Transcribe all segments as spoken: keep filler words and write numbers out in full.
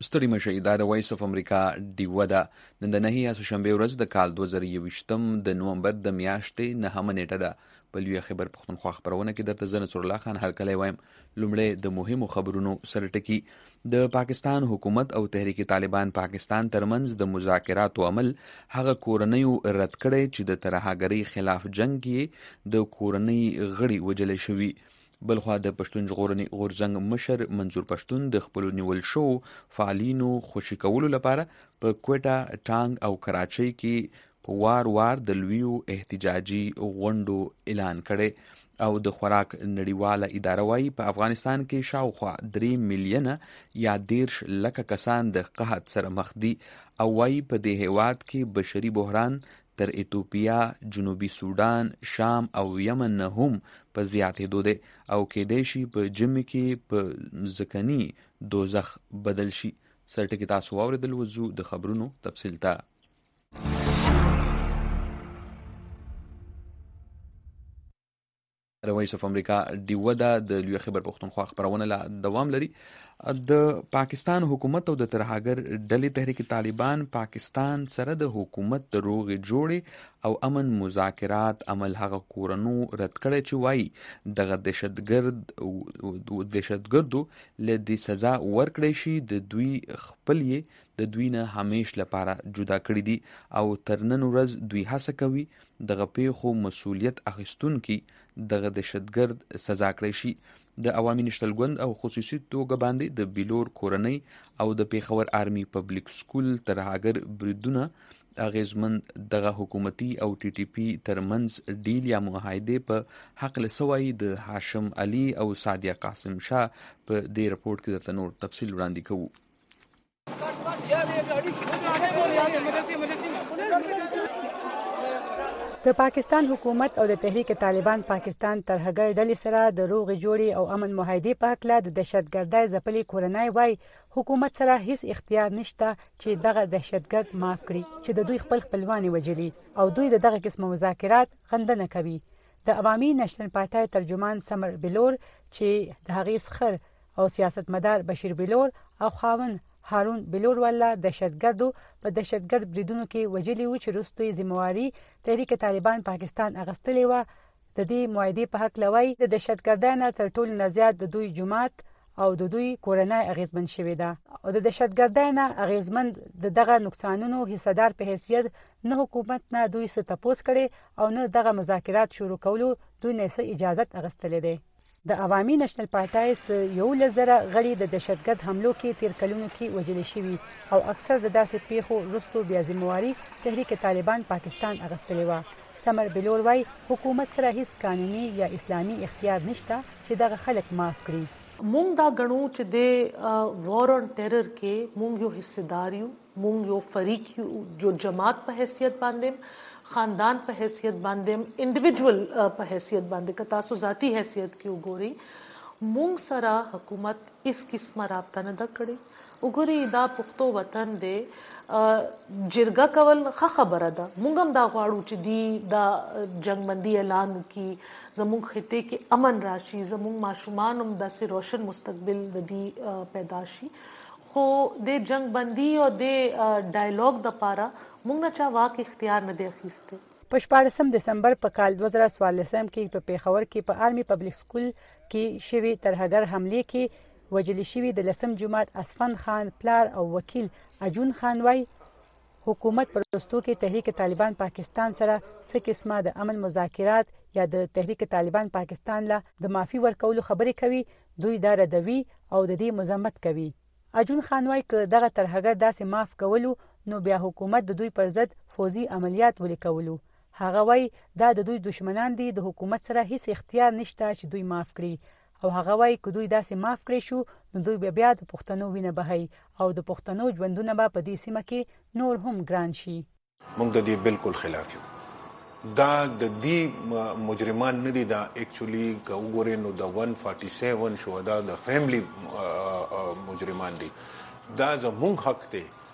ستړي مشئ، دا د وایس اف امریکا ډیوه ده. نن د نهي یاسوشنبې ورځ د کال دوه زره یوویشتم د نومبر د میاشتې نهمه نیټه ده. په لویه خیبر پښتونخوا خپرونه کې درته زه نصرالله خان هرکلی وایم. لومړی د مهمو خبرونو سره ټکي. د پاکستان حکومت او تحریک طالبان پاکستان ترمنځ د مذاکراتو عمل هغه کورنیو رد کړی چې د ترهګرۍ خلاف جنگ کې د کورنۍ غړي وجل شوي. بلخوا د پښتون ژغورنې غورځنګ مشر منظور پښتون د خپلو نیول شوو فعالینو خوشي کولو لپاره په کوټه، ټانګ او کراچۍ کې په وار وار د لویو احتجاجي غونډو اعلان کړی او د خوراک نړیواله اداره وايي په افغانستان کې شاوخوا درې میلیونه یا دیرش لکه کسان د قحط سره مخ دي او وايي په دې هیواد کې بشري بحران تر ایتوپیا، جنوبي سودان، شام او یمن نه هم په زیاتېدو دی او کېدای شي په ژمي کې په ځمکني دوزخ بدل شي. سرټکي تاسو واورېدل، وځو د خبرونو تفصیل ته. وایس اف امریکا ډیوه ده، د لویه خیبر پښتونخوا خپرونه لا دوام لري. د پاکستان حکومت او د ترهګر ډلې تحریک طالبان پاکستان سره د حکومت د روغې جوړې او امن مذاکرات عمل هغه کورنو رد کړی چې وایي دغه دهشتګرد دهشتګردو له دې سزا ورکړی شي. د دوی خپل یې د دوی نه همیش لپاره جدا کړي دي او تر نن ورځ دوی هڅه کوي دغه پیښو مسؤلیت اخیستونکي دغه دهشتګرد سزا کړی شي. د عوامي نشتل ګوند او خصوصي توګه باندې د بیلور کورنۍ او د پیښور آرمي پبلک سکول ترهګر بریدونه اغیزمن دغه حکومتي او ټي ټي پی ترمنځ ډیل یا معاهدې په حق لسوي د هاشم علي او سادیه قاسم شاه په دې رپورت کې درته نور تفصیل وړاندې کوو. د پاکستان حکومت او د تحریک طالبان پاکستان ترهګر ډلې سره د روغې جوړې او امن معاهدې په هکله د دهشتګردۍ ځپلې کورنۍ وایي حکومت سره هیڅ اختیار نشته چې دغه دهشتګرد معاف کړي چې د دوی خپل خپلوان وژلي او دوی د دغه قسم مذاکرات غندنه کوي. د عوامي نشنل پارټۍ ترجمان سمر بلور چې د هغې سخر او سیاستمدار بشیر بلور او خاوند هارون بلور والا دهشتګردو په دهشتګرد بریدونو کې وژلي وو چې وروستۍ ذمہواري تحریک طالبان پاکستان اخیستلې وه. د دې معاهدې په هکله وایي د دهشتګردۍ نه تر ټولو نه زیات د دوی جومات او د دوی کورنۍ اغیزمن شوې ده او د دهشتګردۍ نه اغیزمن د دغه نقصانونو حصهدار په حیثیت نه حکومت نه دوی څه تپوس کړي او نه دغه مذاکرات شروع کولو دوی نه څه اجازت اخیستلې دی. د عوامي نشنل پارټۍ یولس زره غړي د دهشتګرد حملو کې تیر کلونو کې وژل شوي او اکثر د داسې پیښو وروسته بیا ذمہواري تحریک طالبان پاکستان اخیستلې وه. سمر بلور وایي حکومت سره هیڅ قانوني یا اسلامي اختیار نشته چې دغه خلک معاف کړي. مونږ دا غنو چې د وار اون ټیرر کې مونږ یو حصدار یو، مونږ یو فریق یو جو جماعت په حیثیت باندې، خاندان په حیثیت باندې، انډیویجول په حیثیت باندې که تاسو ذاتی حیثیت کې وګورئ مونږ سره حکومت اس قسمه رابطه نه ده کړې. وګورئ دا پښتو وطن دی، جرګه کول ښه خبره ده. مونږ هم دا غواړو چې دی دا جنګبندي اعلان وکړي، زموږ خطې کې امن راشي، زموږ ماشومان هم داسې روشن مستقبل د دې پیدا شي. خو د جنگ بندي او د ډایلاګ د پاره موږ نه چا واک اختیار نه دی اخیسته. په شپاړسم دسمبر په کال دوه زره څوارلسم کې په پیښور کې په آرمي پبلک سکول کې شوی ترهګر حملې کې وژل شوي د لسم جماعت اسفند خان پلار او وکیل اجون خان وای حکومت پر وروستو کې تحریک طالبان پاکستان سره څه قسمه د امن مذاکرات یا د تحریک طالبان پاکستان له د معافي ورکولو خبرې کوي، دوی دا ردوي او د دې مذمت کوي. اجون خان وای که دغه ترهګر داسې معاف کولو نو بیا حکومت د دوی پر ضد فوزي عملیات ولیکولو. هغه وای دا د دوی دشمنان دي، د حکومت سره هیڅ اختیار نشته چې دوی معاف کړي او هغه وای که دوی داسې معاف کړي شو نو دوی بیا بیا د پښتنو وینه بهي او د پښتنو ژوندونه به په دې سیمه کې نور هم ګران شي. موږ د دې بالکل خلاف یو. دا د دې مجرمان نه دي، دا اکچولی که وګورئ نو د ون فورټي سیون شهدا د فیملی مجرمان دي. دا زموږ حق دی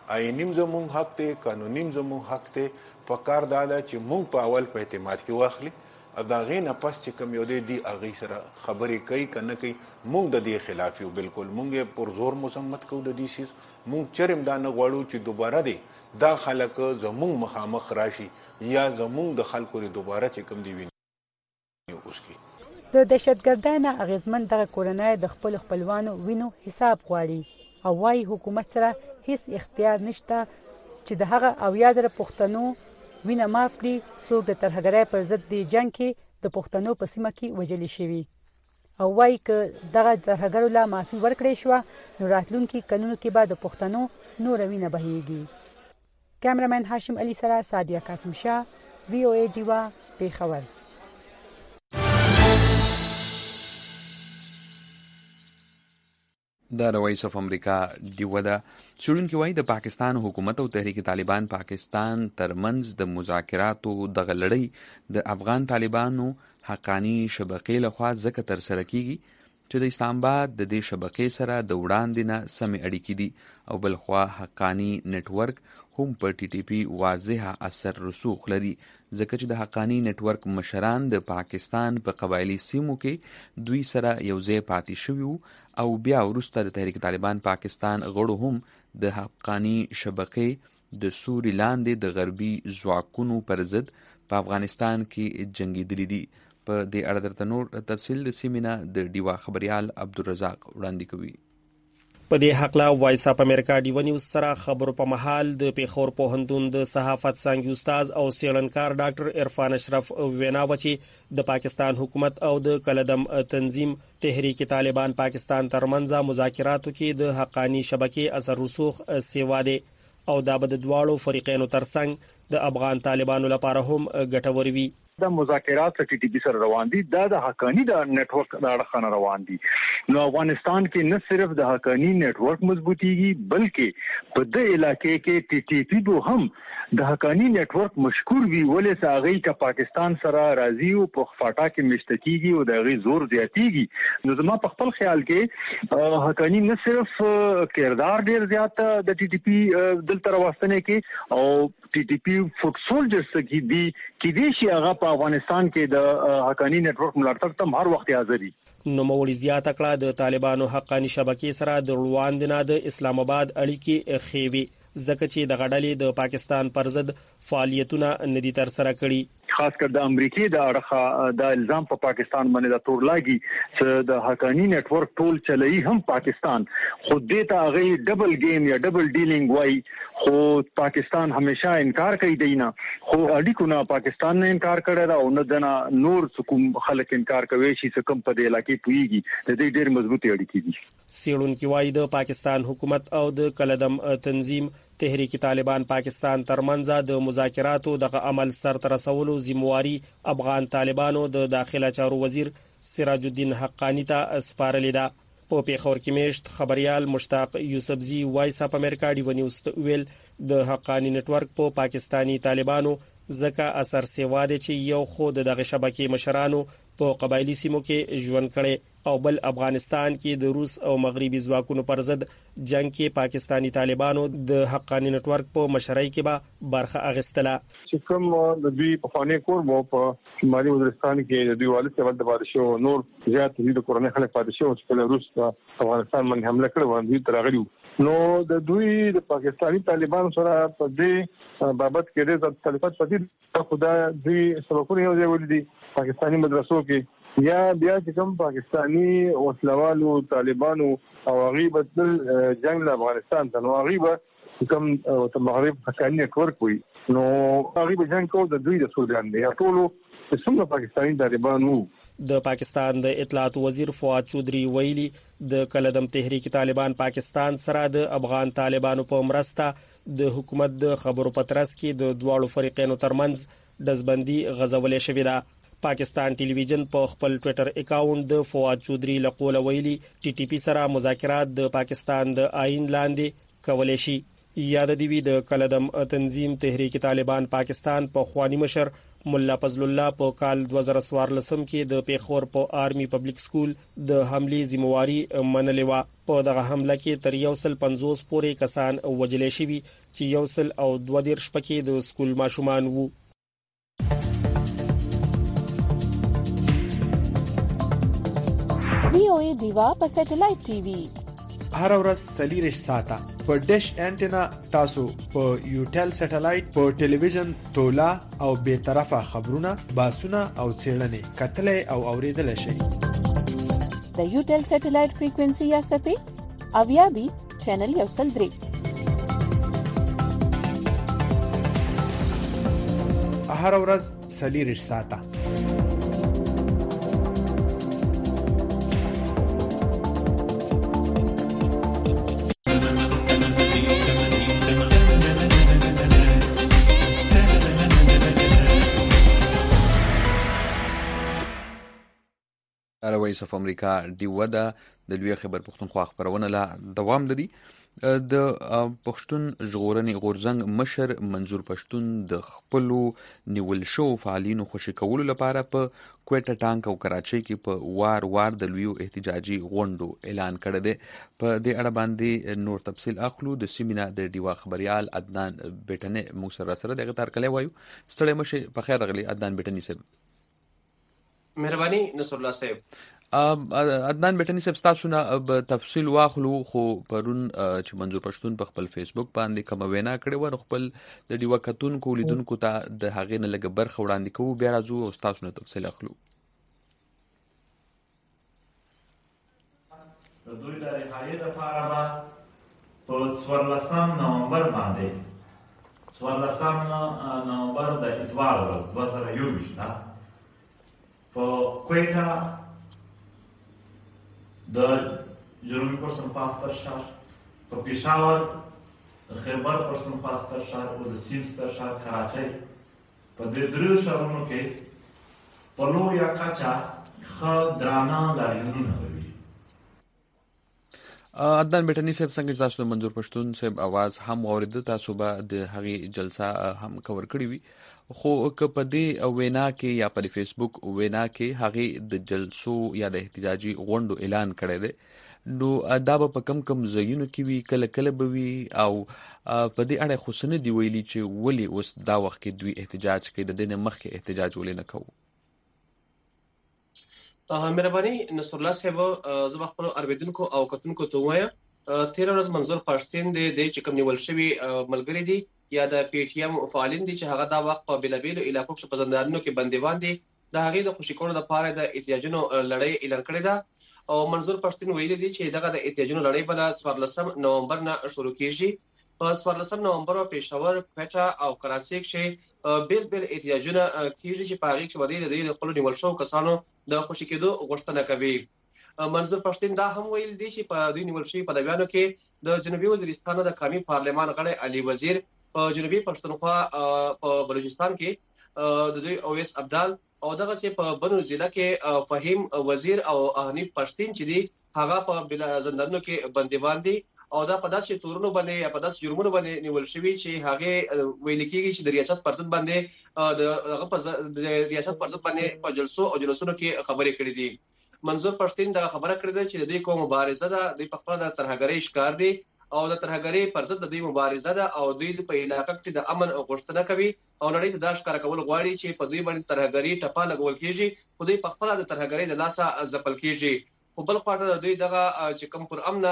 آئینیم زموږ حق دی، قانونیم زموږ حق دی. په کار دا ده چې موږ په اول په اعتماد کې واخلي او د هغې نه پس چې کوم یو دی دي هغې سره خبرې کوي که نه کوي. موږ د دې خلاف یو، بالکل موږ یې پر زور مذمت کوو د دې څیز. موږ چرم دا نه غواړو چې دوباره دی دا خلک زموږ مخامخ راشي یا زموږ د خلکو د دوباره چې کوم دی ویني اوس کې د دهشتګردۍ نه اغېزمن دغه کورنۍ د خپلو خپلوانو وینو حساب غواړي او وايي حکومت سره هیڅ اختیار نشته چې د هغه اویا زره پښتنو وینه معاف کړي څوک د ترهګرۍ پر ضد د جنګ کې د پښتنو په سیمه کې وژل شوي. او وايي که دغه ترهګرو لا معافي ورکړې شوه نو راتلونکي کلونو کې به د پښتنو نوره وینه بهیږي. کیمرامین هاشم علي سره سادیه قاسم شاه، وی او ای ډیوا، پیښور. د وایس اف امریکا ډیوه ده. څېړونکي وایي د پاکستان حکومت او تحریک طالبان پاکستان ترمنځ د مذاکراتو دغه لړۍ د افغان طالبانو حقانی شبکې لخوا ځکه ترسره کیږي چې د اسلام آباد د دې شبکې سره د وړاندې نه سمې اړیکې دي او بلخوا حقانی نتورک هم په ټي ټي پی واضحه اثر رسوخ لري ځکه چې د حقانی نتورک مشران د پاکستان په قبایلی سیمو کې دوی سره یوځای پاتې شوي او بیا وروسته د تحریک طالبان پاکستان غړو هم د حقانی شبکې د سوري لاندې د غربي ځواکونو پر ضد په افغانستان کې جنګېدلي دي. په دې اړه درته نور تفصیل د سیمینه د ډیوا خبريال عبدالرزاق وړاندې کوي. په دې حقله وایس اپ امریکا ډیو نیوز سره خبرو په محل د پیښور پوهنتون د صحافت څانګې استاد او څېړنکار ډاکټر عرفان اشرف وینا وچی د پاکستان حکومت او د کلدم تنظیم تحریک طالبان پاکستان ترمنځ مذاکراتو کې د حقانی شبکې اثر رسوخ سیوا دی او دا به د دواړو فریقینو ترڅنګ د افغان طالبانو لپاره هم ګټور وي. دا مذاکرات ټي ټي پی سره روان دي، دا د حقانی د نتورک د اړخانه روان دي. نو افغانستان کې نه صرف د حقانی نتورک مضبوطیږي بلکې په دې علاقې کې ټي ټي پی به هم د حقانی نتورک مشکور وي ولې ساغي کا پاکستان سره راضي او په فاټا کې مشتکیږي او د غي زور زیاتیږي. نو زما په خپل خیال کې حقانی نه صرف کردار ډیر زیات د ټي ټي پی دلته راوستنه کې او ټي ټي پی فوټ سولجرز کې دي کې دي چې هغه په افغانستان کې د حقانی نتورک ملاتړ ته هر وخت حاضر دي. نو مولوی زیاته کړه د طالبانو حقانی شبکې سره د روان دي نه د اسلام آباد اړیکې خېوي ځکه چې د غړلې د پاکستان پر ضد فعالیتونه ندي تر سره کړي. خاص کر د امریکای د اړخه د الزام په پاکستان باندې د تور لاګي چې د حقانی نتورک ټول چلایي هم پاکستان خود دې ته هغه ډبل گیم یا ډبل ډیلینګ وای خو پاکستان همیشه انکار کوي دینا خو اړیکو نه پاکستان نه انکار کړی دا او نه دنا نور کوم خلک انکار کوي چې کوم په دې علاقې پويږي د دې ډېر مضبوطی اړیکې دي. څېړونکي وایي د پاکستان حکومت او د کلدم تنظیم تحریک طالبان پاکستان ترمنځ د مذاکراتو د عمل سرته رسولو ذمہواری افغان طالبانو د داخله چارو وزیر سراج الدین حقانی ته سپارلې ده. په پیښور کې میشت خبريال مشتاق یوسفزی وایس اپ امریکا ډیو نیوز ته ویل د حقانی نتورک په پاکستانی طالبانو ځکه اثر سیوا دي چې یو خو دغه شبکې مشرانو په قبایلی سیمو کې ژوند کړي او بل افغانستان کې د روس او مغربي ځواکونو پر ضد جنگ کې پاکستانی طالبانو د حقانی نتورک په مشرۍ کې به برخه اخیستله. چې کوم د دوی په خانه کور مو په شمالي وزیرستان کې د دوی والد څخه د بادشاه نور زیات د کورنۍ خلک بادشاه چې په روس افغانستان باندې حمله کړې و دوی ترغلي. نو د دوی د پاکستانی طالبانو سره په دې بابت کې د تلفات پدې خدا دوی سبقونه یو ځای ولدي پاکستانی مدرسو کې یا بیا چې کوم پاکستانی وسلوالو طالبانو او غیبت جنگ له افغانستان ته نو غیبت کوم ته مغرب حقانی نتورک وي نو غیبت جنگ کو د دوی د سودان دی ټولو څومره پاکستانی طالبانو. د پاکستان د اطلاعات وزیر فواد چودري ویلي د کلدم تحریک طالبان پاکستان سره د افغان طالبانو په مرسته د حکومت د خبرو پترس کې د دواړو فریقینو ترمنځ دزبندي غزولې شوې ده. پاکستان ټلویزیون په خپل ټوئیټر اکاونټ د فواد چودري لقول ویلي ټي ټي پی سره مذاکرات د پاکستان د آئین لاندې کولای شي. یاد دی وی د کلدم تنظیم تحریک طالبان پاکستان په خوانی مشر مولا فضل الله په کال دوه زره څوارلسم کې د پیښور په آرمي پبلک سکول د حملې ذمہواری منلې و. په دغه حمله کې تر یو سل پنځوس پورې کسان وژل شوي چې یو سل او دوه دیرش پکې د سکول ماشومان وو. وی او ای دیوا په سټلایټ ټي وي هر ورځ سلیریش ساته په ډیش انټینا تاسو په یوټل سټلایټ په ټلویزیون تولا او به طرفه خبرونه باسونه او څېړنې کتلې او اوریدل شي. د یوټل سټلایټ فریکوئنسي یا سپې اویا بي چینل یو سل درې. هر ورځ سلیریش ساته. وایس اف امریکا ډیوه ده د لوی خبر پښتونخوا خبرونه لا دوام لري. د پښتون ژغورنې غورځنګ مشر منظور پښتون د خپل نیول شو فعالینو خوشی کولو لپاره په کوټه ټانک او کراچۍ کې په وار وار د لوی احتجاجي غونډو اعلان کړی دی. په دې اړه باندې نور تفصیل اخلو د سیمینا د ډیوه خبريال عدنان بیٹنه موږ سره سره دغه ترکلې وایو. ستړی مشه په خیر غلی عدنان بیٹنی صاحب. مهرباني نصر الله صاحب. عدنان بیٹنی صاحب تاسو نه تفصیل واخلو خو پرون چې منظور پښتون په خپل فیسبوک باندې کوم وینا کړې و خپل د ډیوه کتونکو لیدونکو ته د هغې نه لږ برخه وړاندې کوو بیا راځو او تاسو نه تفصیل اخلو. د دوی د رهایي لپاره به په څوارلسم نومبر باندې څوارلسم نومبر د اتوار ورځ دوه زره یوویشت په کوټه د جنوبي پښتونخوا ستر ښار په پېښور د خیبر پښتونخوا ستر ښار او د سیند ستر ښار کراچۍ په دې دریو ښارونو کې په لویه کچه ښه درانه لاریونونه وي. عدنان بیٹنی صاحب څنګه تاسو د منظور پښتون صاحب आवाज هم اوریدل تاسو به د هغې جلسه هم کور کړی وي خو که په دې وینا کې یا په فیسبوک وینا کې هغې د جلسو یا د احتجاجي غونډو اعلان کړی دی نو دا به په کم کم ځایونو کې وي کله کله به وي او په دې اړه خو څه نه دي ویلي چې ولې اوس دا وخت کې دوی احتجاج کوي د دې نه مخکې احتجاج ولې نه کوو. مهرباني نصر الله صاحب زه به خپلو اورېدونکو او کتونکو ته ووایم تېره ورځ منظور پښتون دی دی چې کوم نیول شوي ملګري دي یا د پی ټي ایم فعالین دي چې هغه دا وخت په بېلابېلو علاقو کې په زندانونو کې بندیوان دي د هغې د خوشي کولو لپاره د احتجاجونو لړۍ اعلان کړې ده او منظور پښتون ویلي دي چې دغه د احتجاجونو لړۍ به له څوارلسم نومبر نه شروع کېږي. په څوارلسم نومبر په پېښور کوټه او کراچۍ کې بیل بیل احتجاجونه کېږي چې په هغې کې به دوی د خپلو نیول شوو کسانو د خوشي کېدو غوښتنه کوي. منظور پښتون دا هم ویل دي چې په دوی نیول شوي پلویانو کې د جنوبي وزیرستان د قومي پارلمان غړی علي وزیر په جنوبي پښتونخوا په بلوچستان کې د دوی اویس ابدال او دغه سي په بنو ضلع کې فهیم وزیر او حنیف پښتین چې دي هغه په زندانونو کې بندیوان دي او دا په داسې تورونو باندې یا په داسې جرمونو باندې نیول شوي چې هغه ویل کېږي چې د ریاست پر ضد باندې د هغه په ریاست پر ضد باندې په جلسو او جلسونو کې خبرې کړې دي. منظور پښتون دا خبره کړې ده چې د دوی کوم مبارزه ده د په خپل د ترهګرۍ ښکار دي او د ترهګرۍ پر ضد د دوی مبارزه ده او دوی په علاقه کې د امن غوښتنه کوي او نړۍ ته دا ښکار کول غواړي چې په دوی باندې ترهګرۍ ټپه لګول کېږي خو دوی په خپل د ترهګرۍ د لاسه ځپل کېږي. خو بل خواته د دوی دغه چې کوم پر امن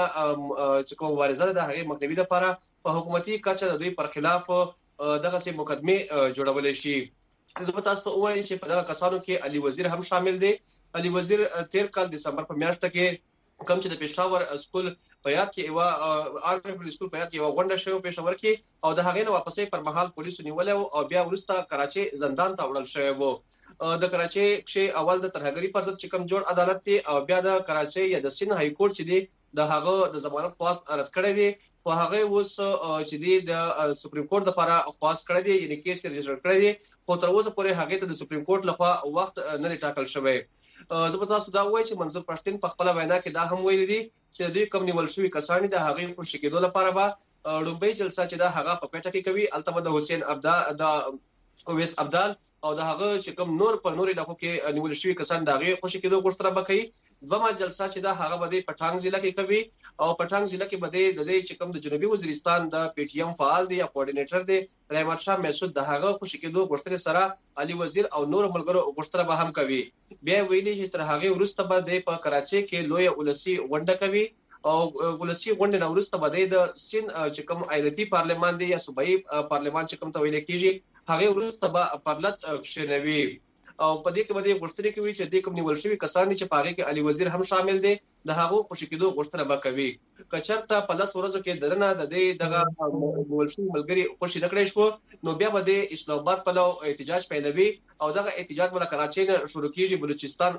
چې کوم مبارزه ده هغه مخنیوي لپاره په حکومتي کچه د دوی پر خلاف دغه سي مقدمه جوړول شي. زه به تاسو ته وایم چې په دغه کسانو کې علي وزیر هم شامل دی. علي وزیر تیر کال دسمبر په میاشت کې کوم چې د پېښور سکول په یاد کې یو آرمي سکول په یاد کې یو غونډه شوه پېښور کې او د هغې نه واپسې پر مهال پولیسو نیولې او بیا وروسته کراچۍ زندان ته وړل شوی وو. د کراچۍ کې اول د ترهګرۍ پر ضد چې کوم جوړ عدالت دی او بیا د کراچۍ یا د سند های کورټ چې دی د هغه د ضمانت خواست رد کړی دی خو هغه اوس چې دی د سپریم کورټ لپاره خواست کړی دی یعنی کیس رجسټر کړی دی خو تر اوسه پورې هغه ته د سپریم کورټ لخوا وخت نه دی ټاکل شوی. زه به تاسو دا وایم چې منظور پښتون په خپل وینا کې دا هم ویلي دي چې دوی کوم نیول شوي کسان د هغې خوشي کېدو لپاره به لومبۍ جلسه چې دا هغه په کوټه کې کوي البته د حسین ابدا د اویس ابدال او د هغه چې کوم نور په نور علاقو کې نیول شوی کسان دغه خوشی کېدو غوښتنه وکړي. دومره جلسه چې دا هغه بده پټانګ ضلع کې کوي او پټانګ ضلع کې بده د دې چې کوم د جنوبي وزیرستان د پی ټی ایم فعال دی یا کوارډینیټر دی رحمت شاه مسعود د هغه خوشی کېدو غوښتنه سره علي وزیر او نور ملګرو غوښتنه به هم کوي. بیا ویلي چې تر هغه وروسته به د په کراچۍ کې لوی ولسی غونډه کوي او ولسی غونډه نو وروسته به د سین چې کوم ایالتي پارلمان دی یا صوبایي پارلمان چې کوم ته ویل کېږي هغه وروسته به پرلط شنوي او په دې کې باندې غوښتنه کوي چې د کوم نیول شوی کسان چې پاره کې علي وزیر هم شامل دي د هغه خوشی کېدو غوښتنه وکوي. کچرته په لاس ورځو کې درنه د دې دغه نیول شوی ملګری خوشی نکړې شو نو بیا به د اسلام آباد په لو احتجاج پیلوي او دغه احتجاج بل کراچۍ نه شروع کیږي بلوچستان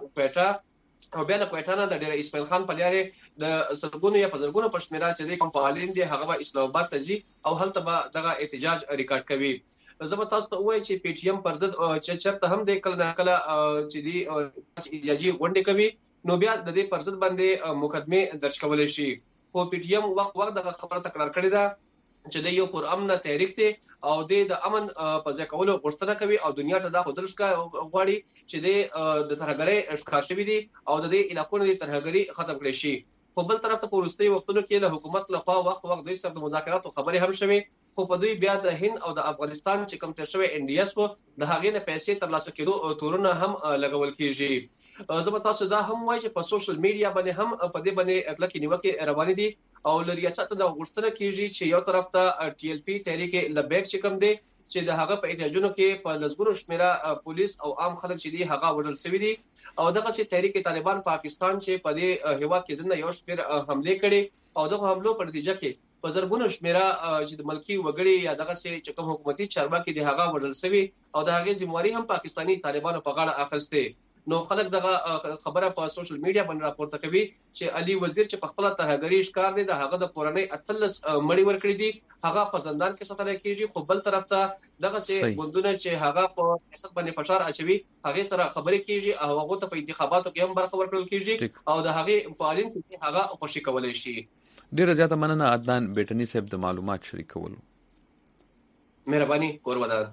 کوټه او بیا نه کوټه نه د ډیر اسماعیل خان په لارې د سرګونو یا پزرګونو پښتنرا چې د کوم فعالین دي هغه به اسلام آباد ته ځي او هلته به دغه احتجاج ریکارډ کوي. زه به تاسو ته وایم چې پی ټی ایم پر ضد چې چرته هم د کله کله چې دی احتجاجي غونډه کوي نو بیا د دې پر ضد باندې مقدمه درج کولای شي. خو پی ټی ایم وخت وخت د خبره تکرار کړې ده چې د یو پر امن تحریک دی او د امن په ځای کولو غوښتنه کوي او دنیا ته دا خودل ښکا غواړي چې د ترهګرۍ ښکار شوی دي او د دې علاقو د ترهګرۍ ختم کړي شي. خو بل طرف ته په وروستي وختونو کې له حکومت لخوا وخت وخت د سر د مذاکراتو خبرې هم شوي خو په دوی بیا د هند او د افغانستان چې کوم تر شوی ان ډي اس وو د هغې نه پیسې ترلاسه کېدو تورونه هم لګول کیږي. زه به تاسو دا هم وایم چې په سوشل میډیا باندې هم په دې باندې کلکې نیوکې روانې دي او ل ریاست د غوښتنه کیږي چې یو طرف ته ټي ال پی تحریک لبیک چې کوم دی چې د هغه په احتجاجونو کې په لزګونو شمیره پولیس او عام خلک چې دی هغه وژل شوی دي او دغه چې تحریک طالبان پاکستان چې په دې هیواد کې د یو شمېر حمله کړي او دغه حملو په نتیجه کې په زرګونو شمیره چې د ملکی وګړي یا دغه چې کوم حکومتي چارواکي دی هغه وژل شوی او د هغې ذمہواری هم پاکستانی طالبانو په غاړه اخیسته. نو خلک دغه خبره په سوشل میډیا باندې راپورته کوي چې علي وزیر چې په خپل ترهګری ښکار دی د هغه د کورنۍ اتلس مړی ورکړي دي هغه په زندان کې ساتل کېږي. خو بل طرف ته دغه چې غوندونه چې هغه په سیاست باندې فشار اچوي هغه سره خبرې کیږي او هغه ته په انتخاباتو کې هم برخه ورکړل کیږي او د هغه فعالین چې هغه خوشي کولای شي. ډیره زیاته مننه عدنان بیٹنی صاحب د معلومات شریکولو. مهرباني قربان.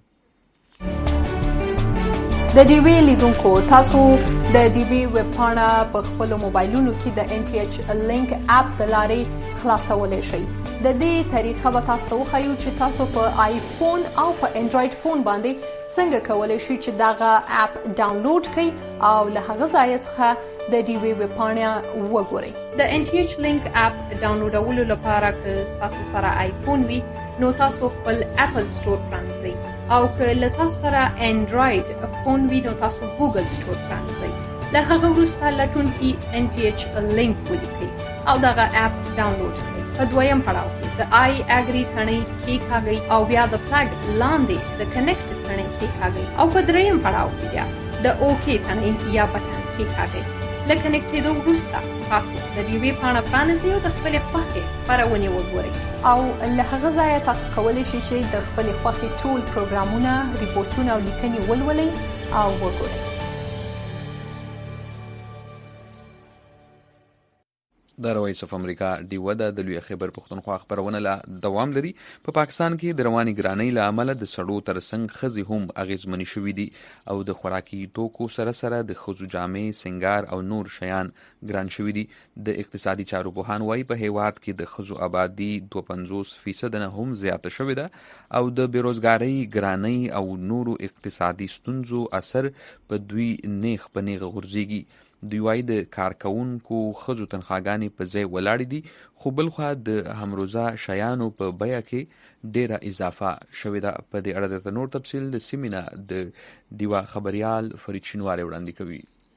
د ډي وی لیدونکو تاسو د ډي وی ویب پاڼه په خپل موبایلونو کې د ان ټي ایچ لینک اپ د لارې خلاصولای شئ. د دې طریقه به تاسو وښیو چې تاسو په آیفون او په انډراید فون باندې څنګه کولای شئ چې دغه اپ ډاونلوډ کړئ او له هغه ځای څخه د ډي وی ویب پاڼه وګورئ. د ان ټي ایچ لینک اپ ډاونلوډولو لپاره که تاسو سره آیفون وي نو تاسو خپل اپل سٹور پرانځئ او که له تاسو سره انډراید فون وي نو تاسو ګوګل سٹور پرانځئ. له هغه وروسته لټونکي ان ټي ایچ لینک ولیکئ او دغه اپ ډاونلوډ کړئ. په دویم پړاو کې د آی اګری تڼۍ کېکاږئ او بیا د فلګ لاندې د کنیکټ تڼۍ کېکاږئ او په دریم پړاو کې بیا د اوکې تڼۍ یا بټن کېکاږئ. له کنیکټېدو وروسته تاسو د ډي وی پاڼه پرانیزئ او د خپلې خوښې خپرونې وګورئ او له هغه ځایه تاسو کولی شئ چې د خپلې خوښې ټول پروګرامونه، ریپورټونه او لیکنې ولولئ او وګورئ. د روایس اف امریکا ډیوه د لوی خیبر پښتونخوا خبرونه لا دوام لري. په پا پاکستان کې د رواني ګرانۍ له امله د سړو ترڅنګ ښځې هم اغېزمنې شوي دي او د خوراکي توکو سره سره د ښځو جامې، سنګار او نور شیان ګران شوي دي. د اقتصادي چارو پوهان وایي په هیواد کې د ښځو آبادي دوه پنځوس فیصد نه هم زیاته شوې ده او د بیروزګارۍ، ګرانۍ او نورو اقتصادي ستونزو اثر په دوی نیغ په نیغه غورځېږي. دوی وایي د کارکوونکو ښځو تنخواګانې په ځای ولاړې دي خو بلخوا د همروزه شیانو په بیه کې ډیره اضافه شوې ده. په دې اړه درته نور تفصیل د سیمې نه د ډیوه خبریال فرید شینواری وړاندې کوي.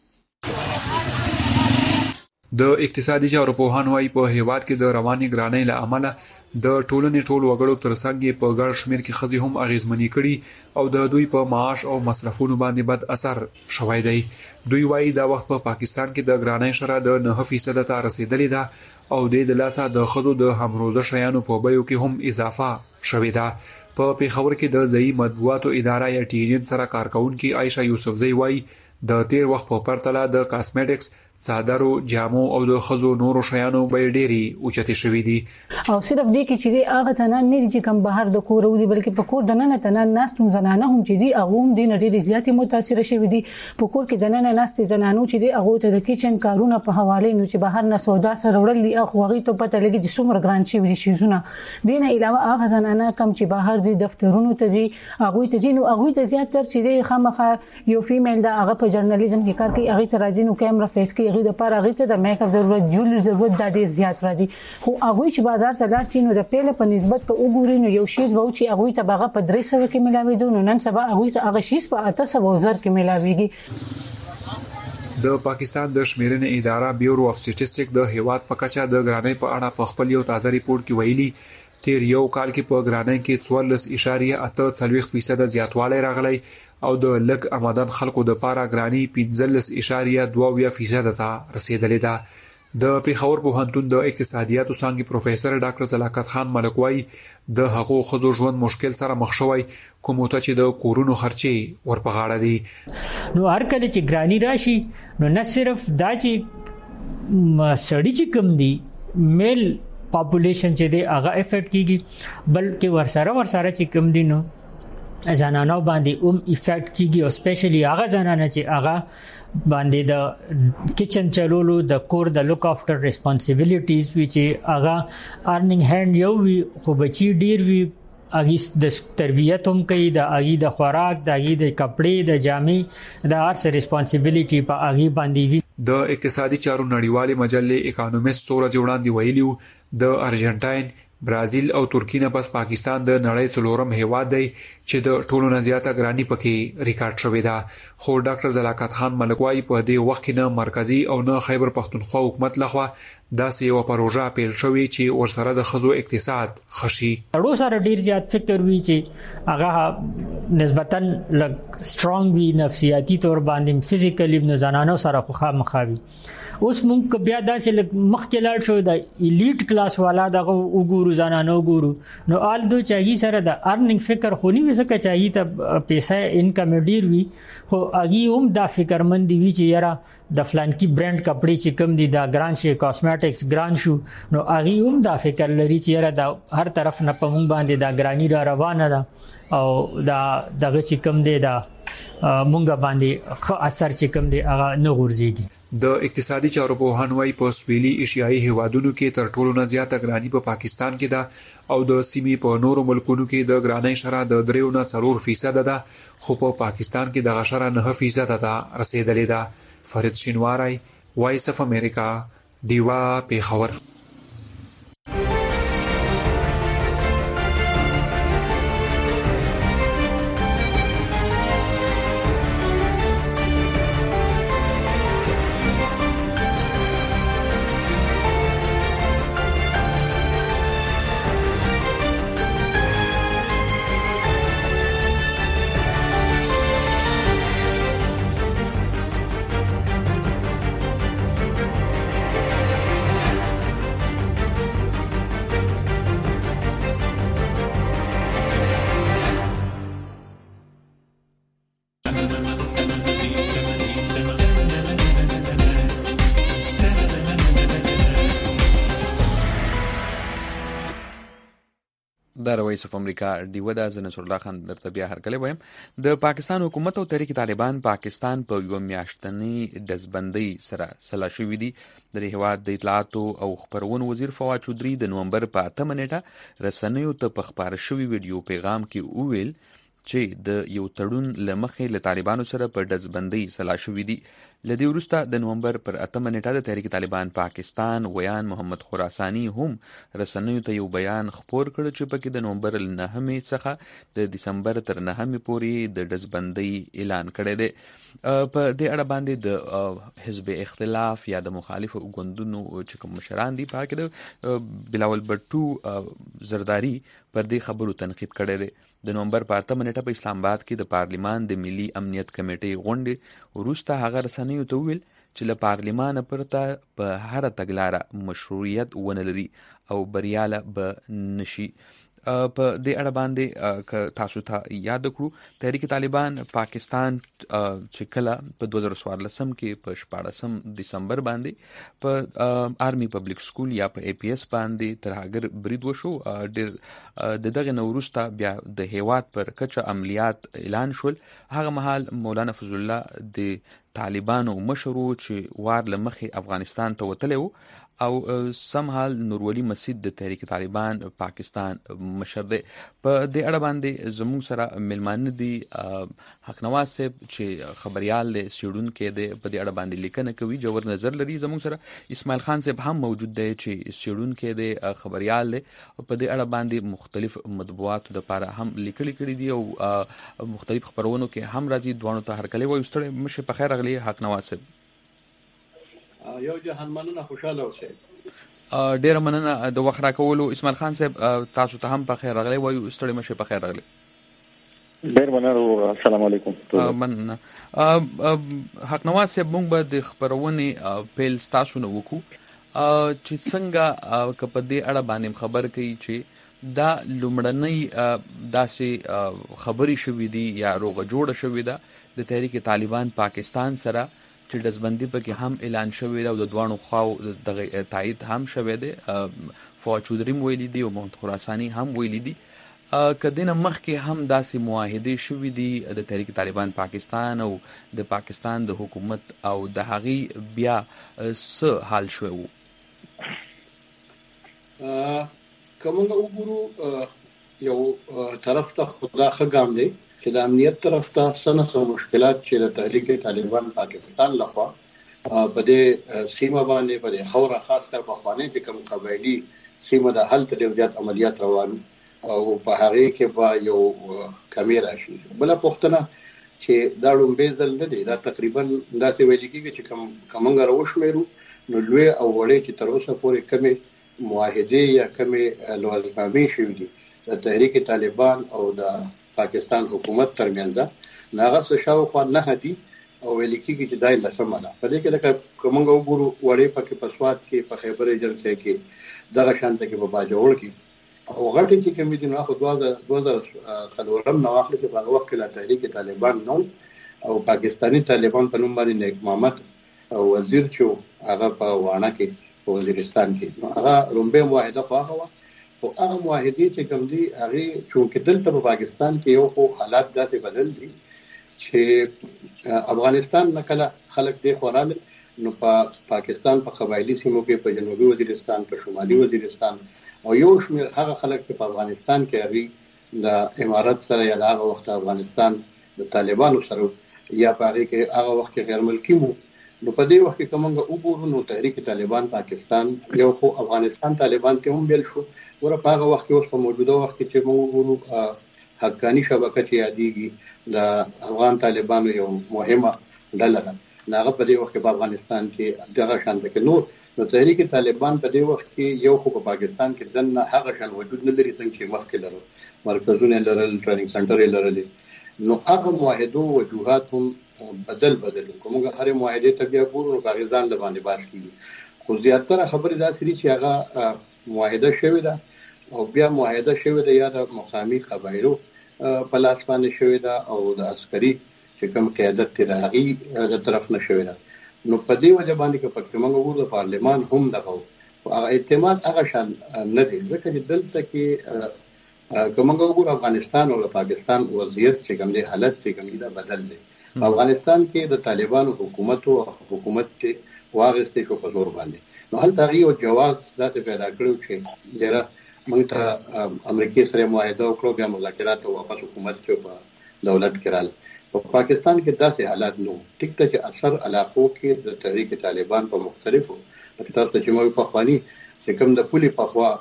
د اقتصادي چارو پوهان وايي په هیواد کې د رواني ګرانۍ له امله د ټولنې ټول وګړو ترڅنګ په ګڼ شمېر کې ښځې هم اغېزمنې کړي او د دوی په معاش او مصرفونو باندې بد اثر شوی دی. دوی وايي دا وخت په پاکستان کې د ګرانۍ شرح د نه فیصد ته رسیدلې ده او د لاسه د ښځو د همروزه شیانو په بیو کې هم اضافه شوې ده. په پیښور کې د ځایي مطبوعاتو اداره یا ټي ان سره کارکونکي عایشه یوسفزۍ وايي د تیر وخت په پرتله د کاسمیټکس، څادرو جامو او د خزو نورو شیانو به ډېری اوچتې شوې دي او صرف دې کې چې هغه تنان نه دي کوم بهر د کور ودی بلکې په کور د نن تنان ناس تم زنانه هم چې دي هغه هم د ډېری زیاتې متاثر شوې دي په کور کې د نن ناس ته زنانو چې دي هغه ته د کچن کارونه په حواله نو چې بهر نه سودا سره وړل دي هغه هغه ته پته لګي چې څومره ګران شي وي شيزونه دینه علاوه هغه زنانه کم چې بهر دي دفترونو ته دي هغه ته دي نو هغه ته زیات تر چې خامخا یو فیمیل دا هغه په جرنالیزم کې کار کوي هغه ته راځي نو کیمرا فیس کې هغه د پر هغه ته د میک اپ ضرورت جوړ ضرورت د ډیر زیات راځي خو هغه چې بازار ته لاړ شي نو د پیله په نسبت په وګوري نو یو شی به چې هغه ته بغه په درې سو کې ملاوي دي نو نن سبا هغه ته هغه شی په اته سو زر کې ملاويږي د پاکستان د شمیرنې اداره بیورو اف سټټیسټیک د هیواد په کچه د ګرانۍ په اړه په خپل یو تازه ریپورت کې ویلي تیر یو کال کې په ګرانۍ کې څوارلس اعشاریه اته څلوېښت فیصد زیاتوالی راغلی او د لږ آمدن خلکو د پاره ګرانۍ پنځلس اعشاریه دوه اویا فیصد ته رسیدلې ده د پیښور پوهنتون د اقتصادیاتو څانګې پروفیسور ډاکټر زلاکت خان ملک وايي د هغو خزو ژوند مشکل سره مخ شوی کوم ته چې د کورونو خرچې ورپغاړه دي نو هر کله چې ګرانی راشي نو نه صرف دا چې سړی چې کم دي میل پاپولیشن چې دی هغه افیکټ کیږي بلکې ورسره ورسره چې کم دي نو زنانو باندې اوم افیکټ کیږي او سپیشلی هغه زنانه چې هغه باندې د کچن چلولو د کور د لوک افټر ریسپانسیبিলিټیز وی چې هغه ارنینګ هاند یو وی خو بچی ډیر وی اګه د تربیت هم کوي د اګه د خوراک د اګه د کپڑے د جامې د هر څه ریسپانسیبিলিټي په اګه باندې وی د اقتصادي چارو نړیوالې مجلې اکانومست سورج وړاندې ویلیو د ارجنټاین برازیل او ترکی نه پس پاکستان د نړۍ څلورم هیواد دی چې د ټولو نه زیاته ګرانی پکې ریکارډ شوې ده خو ډاکټر زلاکت خان ملک وايي په دې وخت کې نه مرکزی او نه خیبر پختونخوا حکومت لخوا داسې یو پروژه پیل شوې چې ورسره د خزو اقتصاد خشي اړو سره ډیر زیات فکر وی چې هغه نسبتا لګ سترونګ وی نفسیاتی تور باندې فزیکلی نه زنانو سره خو مخاوي اوس مونږ بیا داسې مخکې لاړ شو د الیټ کلاس والا دغه وګورو زنانو وګورو نو آل دو چاهي سره د ارنینګ فکر خو نه وسکه چاهي ته پیسې انکم ډیر وي خو اګي هم دا فکرمند وي چې یاره د فلان کی برانډ کپڑے چې کم دي دا ګران شي کاسمیټکس ګران شو نو اګي هم دا فکر لري چې یاره د هر طرف نه په مونږ باندې دا ګرانی را روانه ده او دا دغه چې کم دي دا مونږ باندې خو اثر چې کم دي هغه نه غورځيږي د اقتصادي چارو په هنوي په سویلي ایشیایي هیوادونو کې تر ټولو نه زیاته ګرانی په پاکستان کې ده او د سیمې په نورو ملکونو کې د ګرانی شرح د درې نه څلور فیصد ده خو په پاکستان کې د شرح نه فیصد ده رسیدلې ده فرید شینواری وایس اف امریکا دیوا پیښور د وایس اف امریکا دیو د نصر الله خان درته بیا هرکلی وایم د پاکستان حکومت او تحریک طالبان پاکستان په یو میاشتنی دزبندۍ سره سلا شوې دي د هیواد د اطلاعات او خبرونو وزیر فواد چودري د نومبر په اتمه نیټه رسنیو ته په خبر شوی ویډیو پیغام کې وویل چې د یو تړون لمخې له طالبانو سره په دزبندۍ سلا شوې دي لدی ورسته د نومبر پر اتمه نیټه د تحریک طالبان پاکستان ویان محمد خراسانی هم رسنیو ته یو بیان خپور کړ چې پکې د نومبر نهمې څخه د دسمبر تر نهمې پورې د دزبندۍ اعلان کړی دی په دې اړه باندې د حزب اختلاف یا د مخالفو ګوندونو چې کوم مشران دي په کې د بلاول بټو زرداری پر دې خبرو تنقید کړی دی د نومبر په اتمه نیټه په اسلام آباد کې د پارلیمان د ملي امنیت کمیټې غونډې وروسته هغه رسنیو ته وویل چې له پارلیمانه پرته په هره تګلاره مشروعیت ونه لري او بریاله به نشي په دې اړه باندې تاسو ته یاد کړو تحریک طالبان پاکستان چې کله په دوه زره څوارلسم کې په شپاړسم دسمبر باندې په آرمي پبلک سکول یا په ای پی ایس باندې ترهګر برید وشو، ډېر د دغه نه وروسته بیا د هیواد پر کچه عملیات اعلان شول. هغه مهال مولانا فضل الله د طالبانو مشر چې وار له مخې افغانستان ته وتلی و او سمحال نورولي مسجد د تحریک طالبان پاکستان مشر دی. په دې اړه باندې زموږ سره ملمانه دي حق نواز صاحب چې خبريال دی، سیډونکو دی، په دې اړه باندې لیکنه کوي، جوور نظر لري. زموږ سره اسماعیل خان صاحب هم موجود دی چې سیډونکو دی، خبريال دی، په دې اړه باندې مختلف مطبوعاتو لپاره هم لیکلي کړي دي او مختلف خبرونو کې هم راځي. دوانو ته هرکلی وایو. ستړي مشه په خیر راغلی حق نواز صاحب. یو جهان مننه، خوشاله اوسئ. ډیر مننه د وخت راکولو. اسماعیل خان صاحب تاسو ته هم په خیر راغلی وایو. ستړي مشه په خیر راغلی. ډیر مننه. السلام علیکم. مننه. حق نواز صاحب موږ به د خبرونې پیل تاسو نه وکړو چې څنګه کپ دې اړه باندې خبر کوي چې دا لومړنۍ داسې خبري شوې دي یا روغه جوړه شوې ده د تحریک طالبان پاکستان سره چې دزبندي پکې هم اعلان شوی دی او د دوانو خواو د تایید هم شوی دی. فواد چودري ویلي دي او محمد خراساني هم ویلي دي. کدینه مخکې هم داسې معاهده شوې دي د تحریک طالبان پاکستان او د پاکستان د حکومت او د هغې بیا څه حال شوی وو؟ کومه وګورو یو طرف ته خدا ښه ګام دی چې د امنیت طرف ته سنه مشکلات چې د تحریک طالبان پاکستان لخوا په دې سیمه باندې په دې خوره خاص کر په خوانه کې کوم قبایلی سیمه د حل ته زیات عملیات روان او په هغه کې با یو کیمرا شي. بل پختنه چې دا لومبه ځل نه دی، دا تقریبا داسې ویل کېږي چې کوم کومنګ راوښمېرو نو لوی او وړې چې تر اوسه پورې کمې معاهده یا کمې لوازمامې شوې دي د تحریک طالبان او د پاکستان حکومت ترمنځ ناغه څه شاوخوا نه هدي او ویل کېږي چې دای لسمه ده. په دې کې لکه کومنګ وګورو وړې پکې په سواد کې په خیبر ایجنسي کې دغه شانته کې په باجوړ کې او غټي چې کوم دي نو خو دوه زره څلورم نو اخلي چې په وخت کې لا تحریک طالبان نو او پاکستانی طالبان په نوم باندې نیک محمد او وزیر چې هغه په وانه کې په وزیرستان کې نو هغه رومبه معاهده خواغه او هغه معاهده چې کوم دي هغه چونکه دلته په پاکستان کې یو خو حالات داسې بدل دي چې افغانستان نکله خلک دی خورال نو په پاکستان په قبایلی سیمو کې په جنوبي وزیرستان په شمالي وزیرستان او یو شمیر هغه خلک چې په افغانستان کې هغه د امارات سره یا هغه وخت افغانستان د طالبانو سره یا په هغه کې هغه وخت کې غیر ملکی مو نو په دې وخت کې کومه وګورو نو تحریک طالبان پاکستان یو خو افغانستان طالبان ته هم بیل شو ور په هغه وخت کې اوس په موجوده وخت کې چې موږ وګورو حقانی شبکه چې یادېږي د افغان طالبانو یو مهمه ډله ده هغه په دې وخت کې په افغانستان کې دغه شان کې نور نو تحریک طالبان په دې وخت کې یو خو په پاکستان کې ځنه هغه شان وجود نه لري څنګه چې مخکې لرو مرکزونه لرل ټریننګ سنټر لرل نو هغه معاهده او وجوهات هم بدل بدل کومه هر معاهده ته بیا ګورو نو کاغذان د باندې باس کیږي خو زیاتره خبره دا سړي چې هغه معاهده شوی ده او بیا معاهده شوی ده یا د مقامی قبایلو په لاس باندې شوی ده او د عسکري چې کوم قیادت ته راغی د طرف نه شوی ده نو په دې وجه باندې کې په کومه ګورو د پارلمان هم دغه او اعتماد هغه شان نه دی ځکه چې دلته کې کومه ګورو افغانستان او پاکستان وضعیت چې کوم دی حالت چې کوم دی بدل دی افغانستان کې د طالبانو حکومت او حکومت کې واغستې شو په زور باندې نو هل تغییر او جواز داسې پیدا کړو چې جره موږ ته امریکای سره معاهده وکړو بیا مذاکرات او واپس حکومت کې په دولت کې رال په پاکستان کې داسې حالات نو ټیک ته چې اثر علاقو کې د تحریک طالبان په مختلفو په تاسو چې موږ په خواني چې کوم د پولي په خوا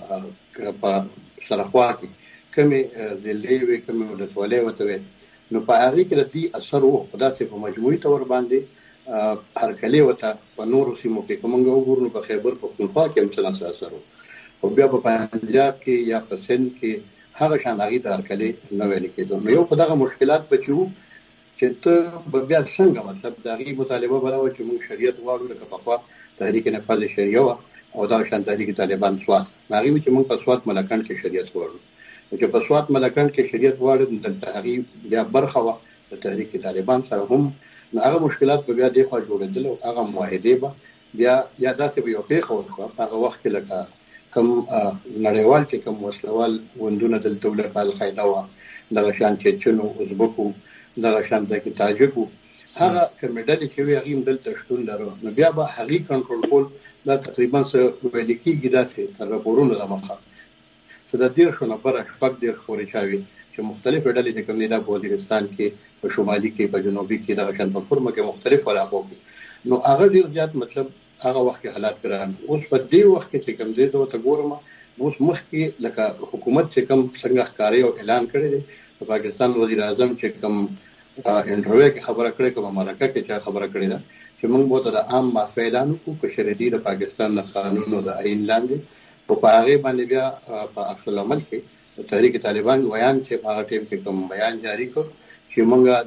په سرخوا کې کومه ضلعې وي کومه ولسوالۍ وته نو په هغه کې د دې اثر وو خدا سي په مجموعي تور باندې هر کله وته په نورو سیمو کې کومه وګورنو په خیبر پختونخوا کې هم څه اثر وو او بیا په پنجاب کې یا په سند کې هغه شان هغه د هر کله نو ویل کېدو نو یو په دغه مشکلات بچو چې ته بیا څنګه مطلب دغه مطالبه بلو چې موږ شریعت غواړو لکه په خوا تحریک نفاذ شریعه او دا شان تحریک طالبان سواد هغه چې موږ په سواد ملکان کې شریعت غواړو چې په سوات ملکان کې شریعت واړه د تحریک بیا برخه وا د تحریک طالبان سره هم هغه مشکلات به بیا د خوا جوړېدل او هغه معاهده به بیا یا داسې به یو پیښه وشوه هغه وخت کې لکه کم نړیوال چې کم وسلوال وندونه دلته ولې په القاعده وا دغه شان چچنو ازبکو دغه شان د تاجکو هغه کمیډل چې وی هغه دلته شتون لرو نو بیا به هغه کنټرول کول دا تقریبا سره ویل کېږي داسې تر راپورونو د مخه څه د دیر شو نه پر شپږ دیر خوري چاوي چې مختلف ډلې د کوم نه په وزیرستان کې په شمالي کې په جنوبي کې دغه شان په فورمه کې مختلف علاقو کې نو هغه ډیر زیات مطلب هغه وخت کې حالات ګران اوس په دې وخت کې چې کوم دې ته ګورم اوس مخکې لکه حکومت چې کوم څنګه ښکاری او اعلان کړی دی په پاکستان وزیر اعظم چې کوم انټرویو کې خبره کړې کوم مرکه کې چې خبره کړې ده چې موږ به د عام معافیدانو کو کشردي د پاکستان د قانونو د عین لاندې په هغه باندې بیا په عکس العمل کې تحریک طالبان ویان چې هغه ټیم کې کوم بیان جاری کړ چې موږ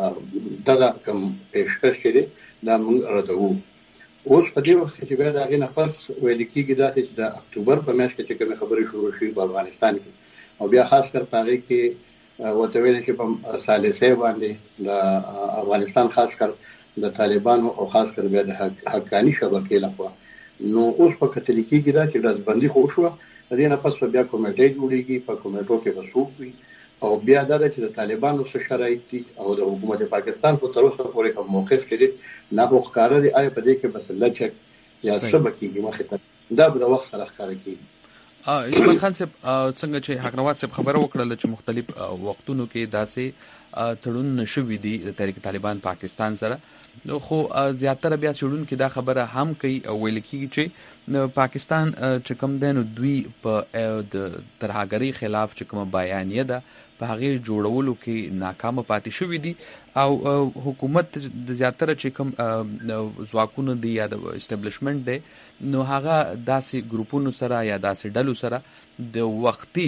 د دغه کوم پیشکش کړي دا موږ راټو اوس په دې وخت کې بیا دا غي نفس ویل کېږي دا چې د اکتوبر په میاشت کې کوم خبرې شروع شي په افغانستان کې او بیا خاص کر پاره کې وته ویل چې په سالسه باندې د افغانستان خاص کر د طالبانو او خاص کر بیا د حقانی شبکې لخوا نو اوس په کتل کېږي دا چې رازبندي خو شو د دې نه پس بیا کمیټې جوړیږي په کمیټو کې وسوق وي او بیا دا چې د طالبانو سره شرایط او د حکومت پاکستان په تر اوسه پورې کوم موقف لري نه خو ښکارا دی آیا په دې کې بس لچک یا سبکیږي مخه دا به د وخت سره ښکارا کیږي اسماعیل خان صاحب څنګه چې حق نواز صاحب خبره وکړه چې مختلف وختونو کې داسې تړون نشوي دي د تحریک طالبان پاکستان سره خو زیاتره بیا شړون کې دا خبره هم کوي او ویل کېږي چې پاکستان چې کوم دین دوی په د ترهګری خلاف چې کوم بیانیه ده په هغه جوړولو کې ناکام پاتې شوې دي او حکومت د زیاتره چې کوم ځواکونه دي یا د اسټابلیشمنت دی نو هغه داسې ګروپونو سره یا داسې ډلو سره د وختي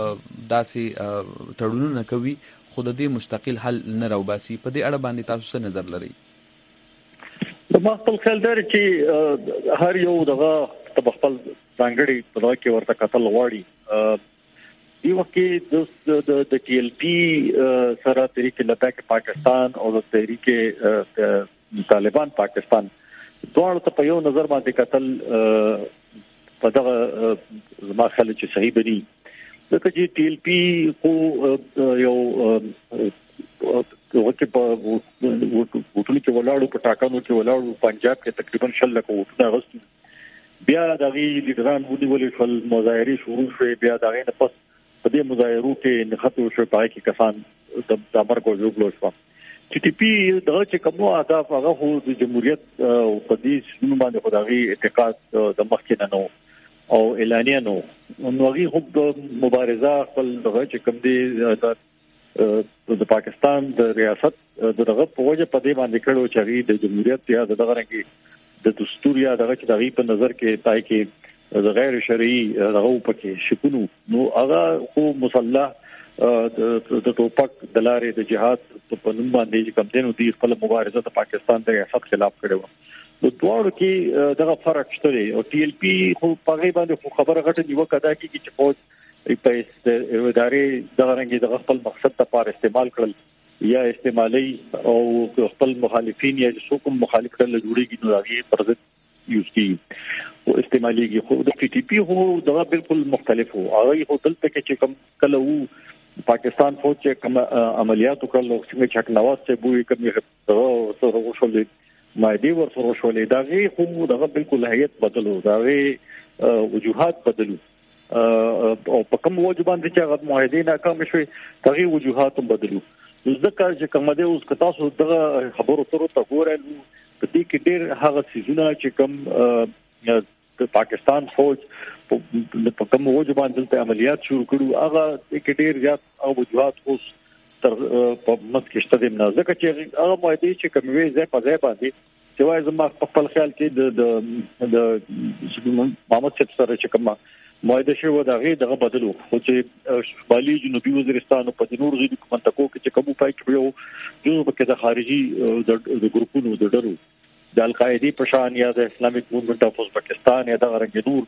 داسې تړونونه کوي خو د دې مستقل حل نه راوباسي په دې اړه باندې تاسو څه نظر لرئ؟ ما خپل خیال دی چې هر یو دغه خپل ځانګړي په دغه کې ورته کتل غواړي دی وکه د د ټي ال پی سره تحریک لبیک پاکستان او د تحریک طالبان پاکستان دوه ته په یو نظر باندې کتل په دغه ما خیال چې صحیح بني ځکه چې ټي ال پی خو یو وکه په وټونو کې ولاړو په ټاکنو کې ولاړو پنجاب کې تقریبا شل لک وټونه غوښتي بیا دغه لیډران ونیول شول مظاهره شروع شوه بیا دغه نه پس په دې مظاهرو کې نخښو شو پای کې کسان د امر کو جوړ شو چې ټي پی دغه چې کوم اهداف هغه خو د جمهوریت او په دې شنو باندې خدایي اعتقاد د مخکې نه نو او اعلانیه نو نو هغه خو مبارزه خپل دغه چې کوم دی د پاکستان د ریاست دغه په وجه په دې باندې کړو چې د جمهوریت یا دغه رنګي د دستور یا دغه چې دغه په نظر کې پای کې د غیر شرعي دغه پکې شکونو نو هغه خو مسلح د ټوپک د لارې د جهاد په نوم باندې کوم دینو دی خپل مبارزه د پاکستان د ریاست خلاف کړو نو دواړو کې دغه فرق شته او ټي ال پی خو په غي باندې خبره غټه نیوکه دا کوي چې فوج په ادارې دغه رنګي د خپل مقصد لپاره استعمال کړل یا استعمالي او خپل مخالفین یا څوک مخالف کړل جوړیږي نو هغه پر ضد یوز کی او استعماليږي خو د پی ټي پی هو دا بالکل مختلف وو هغه هو دلته کې چې کوم کله وو پاکستان فوج چې کوم عملیات وکړل چې چک نواز ته بوې کوم سره وشولې مایدی ورسره وشولې دا غي خو دا بالکل هيئت بدلو دا غي وجوهات بدلو او په کوم وجه باندې چې هغه معاهده ناکام شوي دغه وجوهات بدلو ځکه چې کوم د اوس کتاسو دغه خبرو تر ته ګورل په دې کې ډېر هغه سيزونه چې کوم د پاکستان فوج په کوم وجه باندې عملیات شروع کړو هغه کې ډېر زیات او وجوهات اوس تر په مسکشته د منځکه چې هغه معاهده چې کومې ځای په ځای باندې چې وایي زما په خپل خیال کې د د محمد صاحب سره چې کوم معاهده شوه دا غي دغه بدلو خو چې شمالي جنوبي وزیرستان په جنور غي منطقو کې چې کوم پای کې یو یو په د خارجي د ګروپونو د ډرو د القاعده په شان یا د اسلامیک موومېنټ اف پاکستان یا د غرنګ نور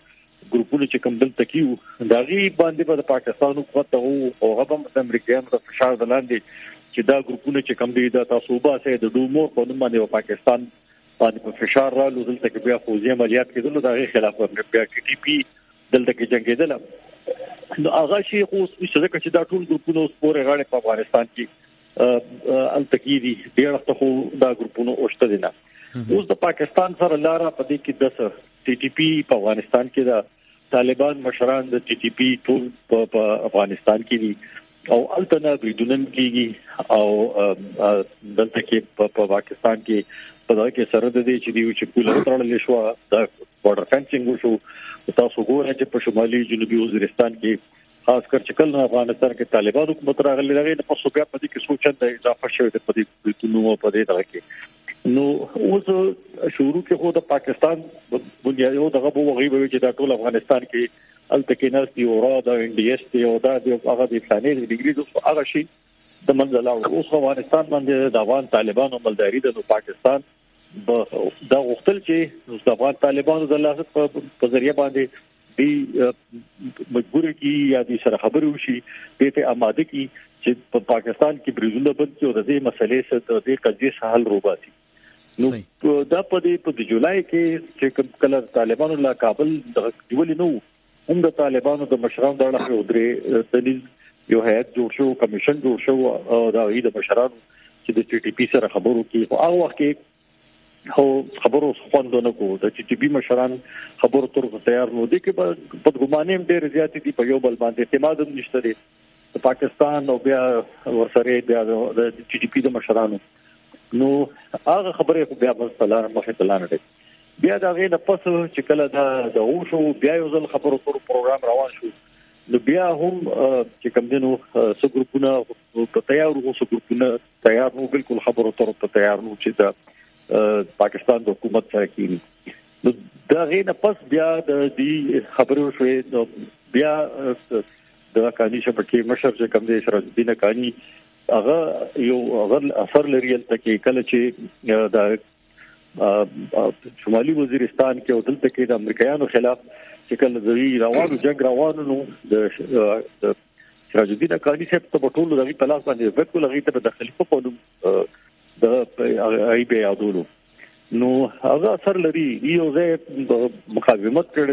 ګروپونه چې کوم دلته کیو دا غي باندې په پاکستان حکومت او هغه د امریکایانو د فشار دلاندې چې دا ګروپونه چې کوم دي د تاسو باسه د دومور په نوم باندې پاکستان باندې په فشار را لودل ته بیا فوجي عملیات کېدل دا غي خلاف بیا ټي ټي پی دلته کې جنگیدل نو هغه شي خو څه چې دا ټول ګروپونه اوس پورې غاړه په افغانستان کې التکیری ډیر ته دا ګروپونه اوشته دي نه اوس د پاکستان سره لاره په دې کې د ټي ټي پی په افغانستان کې دا طالبان مشران د ټي ټي پی ټول په افغانستان کې دي او التنا بریدونن کېږي او دلته کې په پاکستان کې په دا کې سره د دې چې دی چې کولر ترلل شو دا بورډر فنسینګ وشو تاسو ګورئ چې په شمالي جنوبي وزیرستان کې خاص کر چې کله افغانستان کې طالبان حکومت راغلی راغی نو په سوبیا په دې کې سوچند اضافه شوی د په دې بریتونو په دې دغه کې نو اوس شروع کې خو د پاکستان بنیادی دغه په وغیبه چې د ټول افغانستان کې التکیناس دی او را د ان ډي اس دی او دا د هغه د فلانې ډیګری د هغه شي د منځله اوس افغانستان باندې د افغان طالبانو ملداري د پاکستان دا وختل چې د افغان طالبانو د لاسه په ذریعہ باندې دی مجبور کی یا د سره خبرو شي ته آماده کی چې په پاکستان کې بریزونه بند کې او د دې مسلې سره د قضیه حل روباسي نو دا په دې په جولای کې چې کله طالبانو لا کابل د ولې نو هم د طالبانو د مشرانو د اړه درې تنظیم یو هیئت جوړ شو کمیشن جوړ شو او دا د مشرانو چې د ټي ټي پی سره خبرو کې او هغه وخت کې هو خبرو خوندونه کو د ټي ټي پی مشران خبرو تر تیار نو دي کې په ګمانیم ډېر زیات دي په یو بل باندې اعتماد هم نشته دي د پاکستان او بیا ورسره بیا د ټي ټي پی د مشرانو نو هغه خبره بیا په ستلار مخه تلانه دي بیا دا غي نه پس چې کله دا د اوشو بیا یو ځل خبرو تر پروګرام روان شو نو بیا هم چې کوم دینو څو ګروپونه په تیار وو څو ګروپونه تیار نو بالکل خبرو تر په تیار نو چې دا پاکستان د حکومت سره کېږي نو دا غي نه پس بیا د دې خبرو شوې نو بیا د کانی شپکې مشر چې کوم دې سره دینه کانی هغه یو هغه اثر لري چې کله چې د شمالي وزیرستان کې او دلته کې د امریکایانو خلاف چې کله د روانو جنگ روانو نو د سراج الدین اکانی صاحب ته ټول دغه په لاس باندې ورکول غي ته د خلیفہ په نوم د ای بي یادولو نو هغه اثر لري یو ځای مقاومت کړی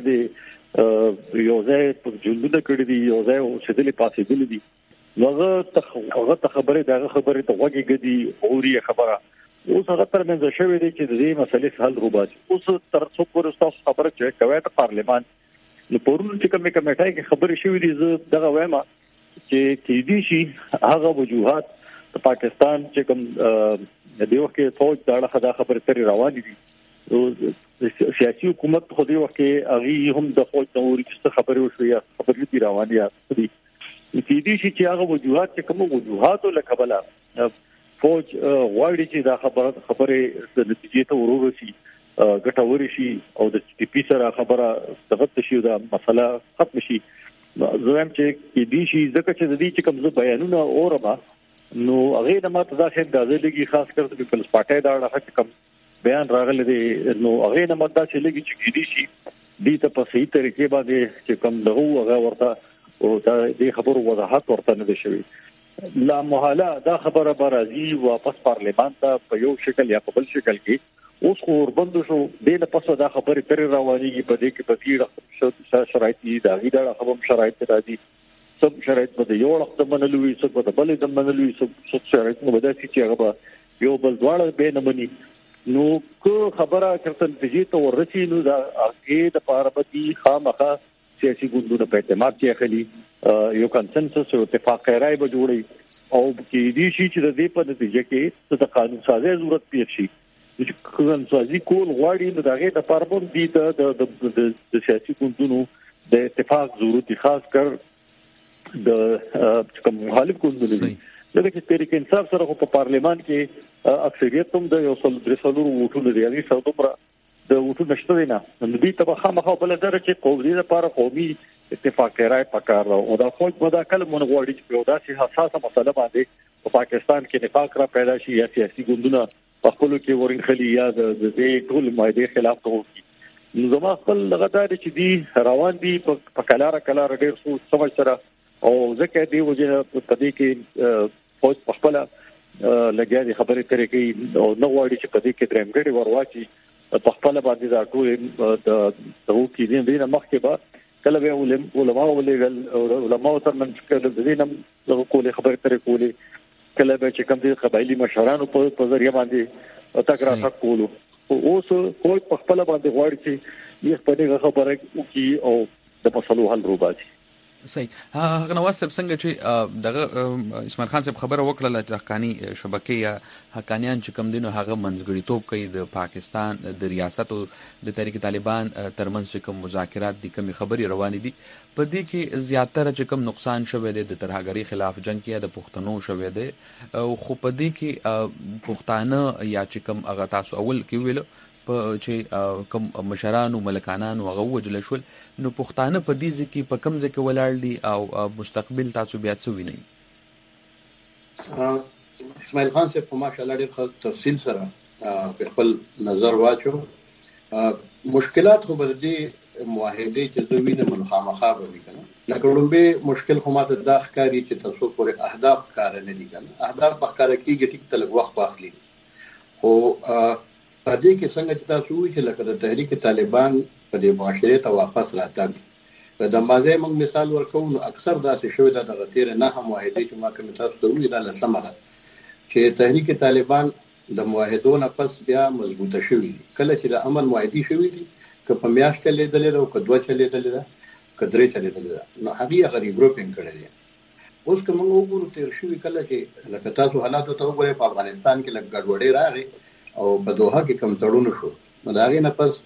دی یو ځای په جلده کړی دی یو ځای شدلې پاسې دی دی هغه هغه خبره دغه خبره ته وګي غدي اوري خبره اوس هغه ترمنځ شوې دي چې د دې مسلې حل روباسي اوس تر څو پورې تاسو خبره چې کوي ته پارلمان نو پرون چې کومه کمیټه کې خبرې شوې دي زه دغه وایم چې کې دي شي هغه وجوهات د پاکستان چې کوم د دیو کې فوج دا خدا خبره ترې روان دي سیاسي حکومت خو دی وخت کې اغي هم د فوج نوري څه خبرې وشو یا خبرې دي روان دي کې دي شي چې هغه وجوهات چې کوم وجوهات له قبله فوج غواړي چې دا خبره خبره د نتیجې ته ورورسي ګټوري شي او د ټي پی سره خبره دغه شي دا مسله ختم شي زم چې کې دي شي ځکه چې د دې چې کوم څه بیانونه اورما نو هغه د ماته ځکه د ازلګي خاص کر د پیپلز پارټي دا راځي کوم بیان راغلی دی نو هغه د ماده چې لګي چې کې دي شي دې ته په صحیح طریقې باندې چې کوم دغه هغه ورته او دا دې خبرو وضاحت ورته نه شوی لا محاله دا خبره برازي واپس پارلمان ته په یو شکل یا په بل شکل کې اوس خو وربند شو د نه پسو دا خبره تر روانيږي په دې کې په دې شرایط دي دا غي دا خبره شرایط راځي سب شرایط په یو وخت منلوي سب په بل د منلوي سب شرایط نو بده چې هغه یو بل دواړه به نه مني نو کو خبره کړه چې ته ورسې نو دا هغه د پاربتي خامخه سیاسي ګوندونو په اعتماد کې اخلي یو کنسنسس او اتفاق راي به جوړي او کې دي شي چې د دې په نتیجه کې د قانون سازي ضرورت پیښ شي چې قانون سازي کول غواړي نو دغه د پاربون دي د د سیاسي ګوندونو د اتفاق ضرورت خاص کر د کوم مخالف ګوندونو دي دغه چې تحریک انصاف سره په پارلمان کې اکثریت هم د یو څل درې څلور ووټونو لري هغه څومره د وټو نشته نه نو دې ته خامخا بل درجه چې قومي لپاره قومي اتفاق راي پکار او دا خو په دا کله مونږ غواړي چې په داسې حساسه مسله باندې په پاکستان کې نفاق را پیدا شي یا سیاسي ګوندونه په خپل کې ورنخلي یا د دې ټول مایده خلاف کوي نو زما خپل لغدار چې دی روان دي په کلاره کلاره ډېر څو سمج سره او ځکه دی وجه په دې کې فوج په خپل لګیا دي خبرې ترې کوي او نو غواړي چې په دې کې درېمګړي ورواچي په خپل باندې دا ټول د دغه کې دین دینه مخکې به کله به علماء ولې علماء تر من کله دینه دغه کولې خبرې ترې کولې کله به چې کوم دي قبایلی مشرانو په ذریعہ باندې تک را تک کولو اوس کوی په خپل باندې غواړي چې یو په دې خبره کوي او د مسلو حل روباسي صحیح. هغه نواز صاحب څنګه چې دغه اسماعیل خان صاحب خبره وکړه د حقانی شبکې یا حقانیان چې کوم دینو هغه منځګړیتوب کوي د پاکستان د ریاست او د تحریک طالبان ترمنځ کوم مذاکرات دي کوم خبري روان دي په دې کې زیاتره چې کوم نقصان شوه د ترهګری خلاف جنگ کې د پښتنو شوه دي او خو په دې کې پښتانه یا چې کوم هغه تاسو اول کې ویل په چې کوم مشرانو ملکانانو هغه وجل شول نو پښتانه په دې ځکه په کم ځکه ولاړ دي او مستقبل تاسو بیا څه وینئ؟ اسماعیل خان صاحب په ماشاءالله ډېر تفصیل سره په خپل نظر واچو. مشکلات خو بر دې معاهده چې زه وینم منخامخا به وي کنه لکه لومبه مشکل خو ماته دا ښکاری چې تاسو پورې اهداف کار نه دي کنه اهداف په کار کې ګټي تل وخت واخلي او په دې کې څنګه چې تاسو وایي چې لکه د تحریک طالبان په دې معاشره ته واپس راتګ په د مازه موږ مثال ورکو نو اکثر داسې شوی د غتیر نه هم معاهده چې ما کوم تاسو ته ویل له سمره چې تحریک طالبان د معاهدونو پس بیا مضبوطه شوی کله چې د امن معاهدي شوی دي که په میاشت کې لیدل او که دوه چې لیدل که درې چې لیدل نو هغه غری ګروپینګ کړی دی. اوس کوم وګورو تیر شوی کله چې لکه تاسو حالات ته وګورئ په افغانستان کې لږ ګډوډي راغی او په دوحه کې کم تړون شو نو دا غي نه پس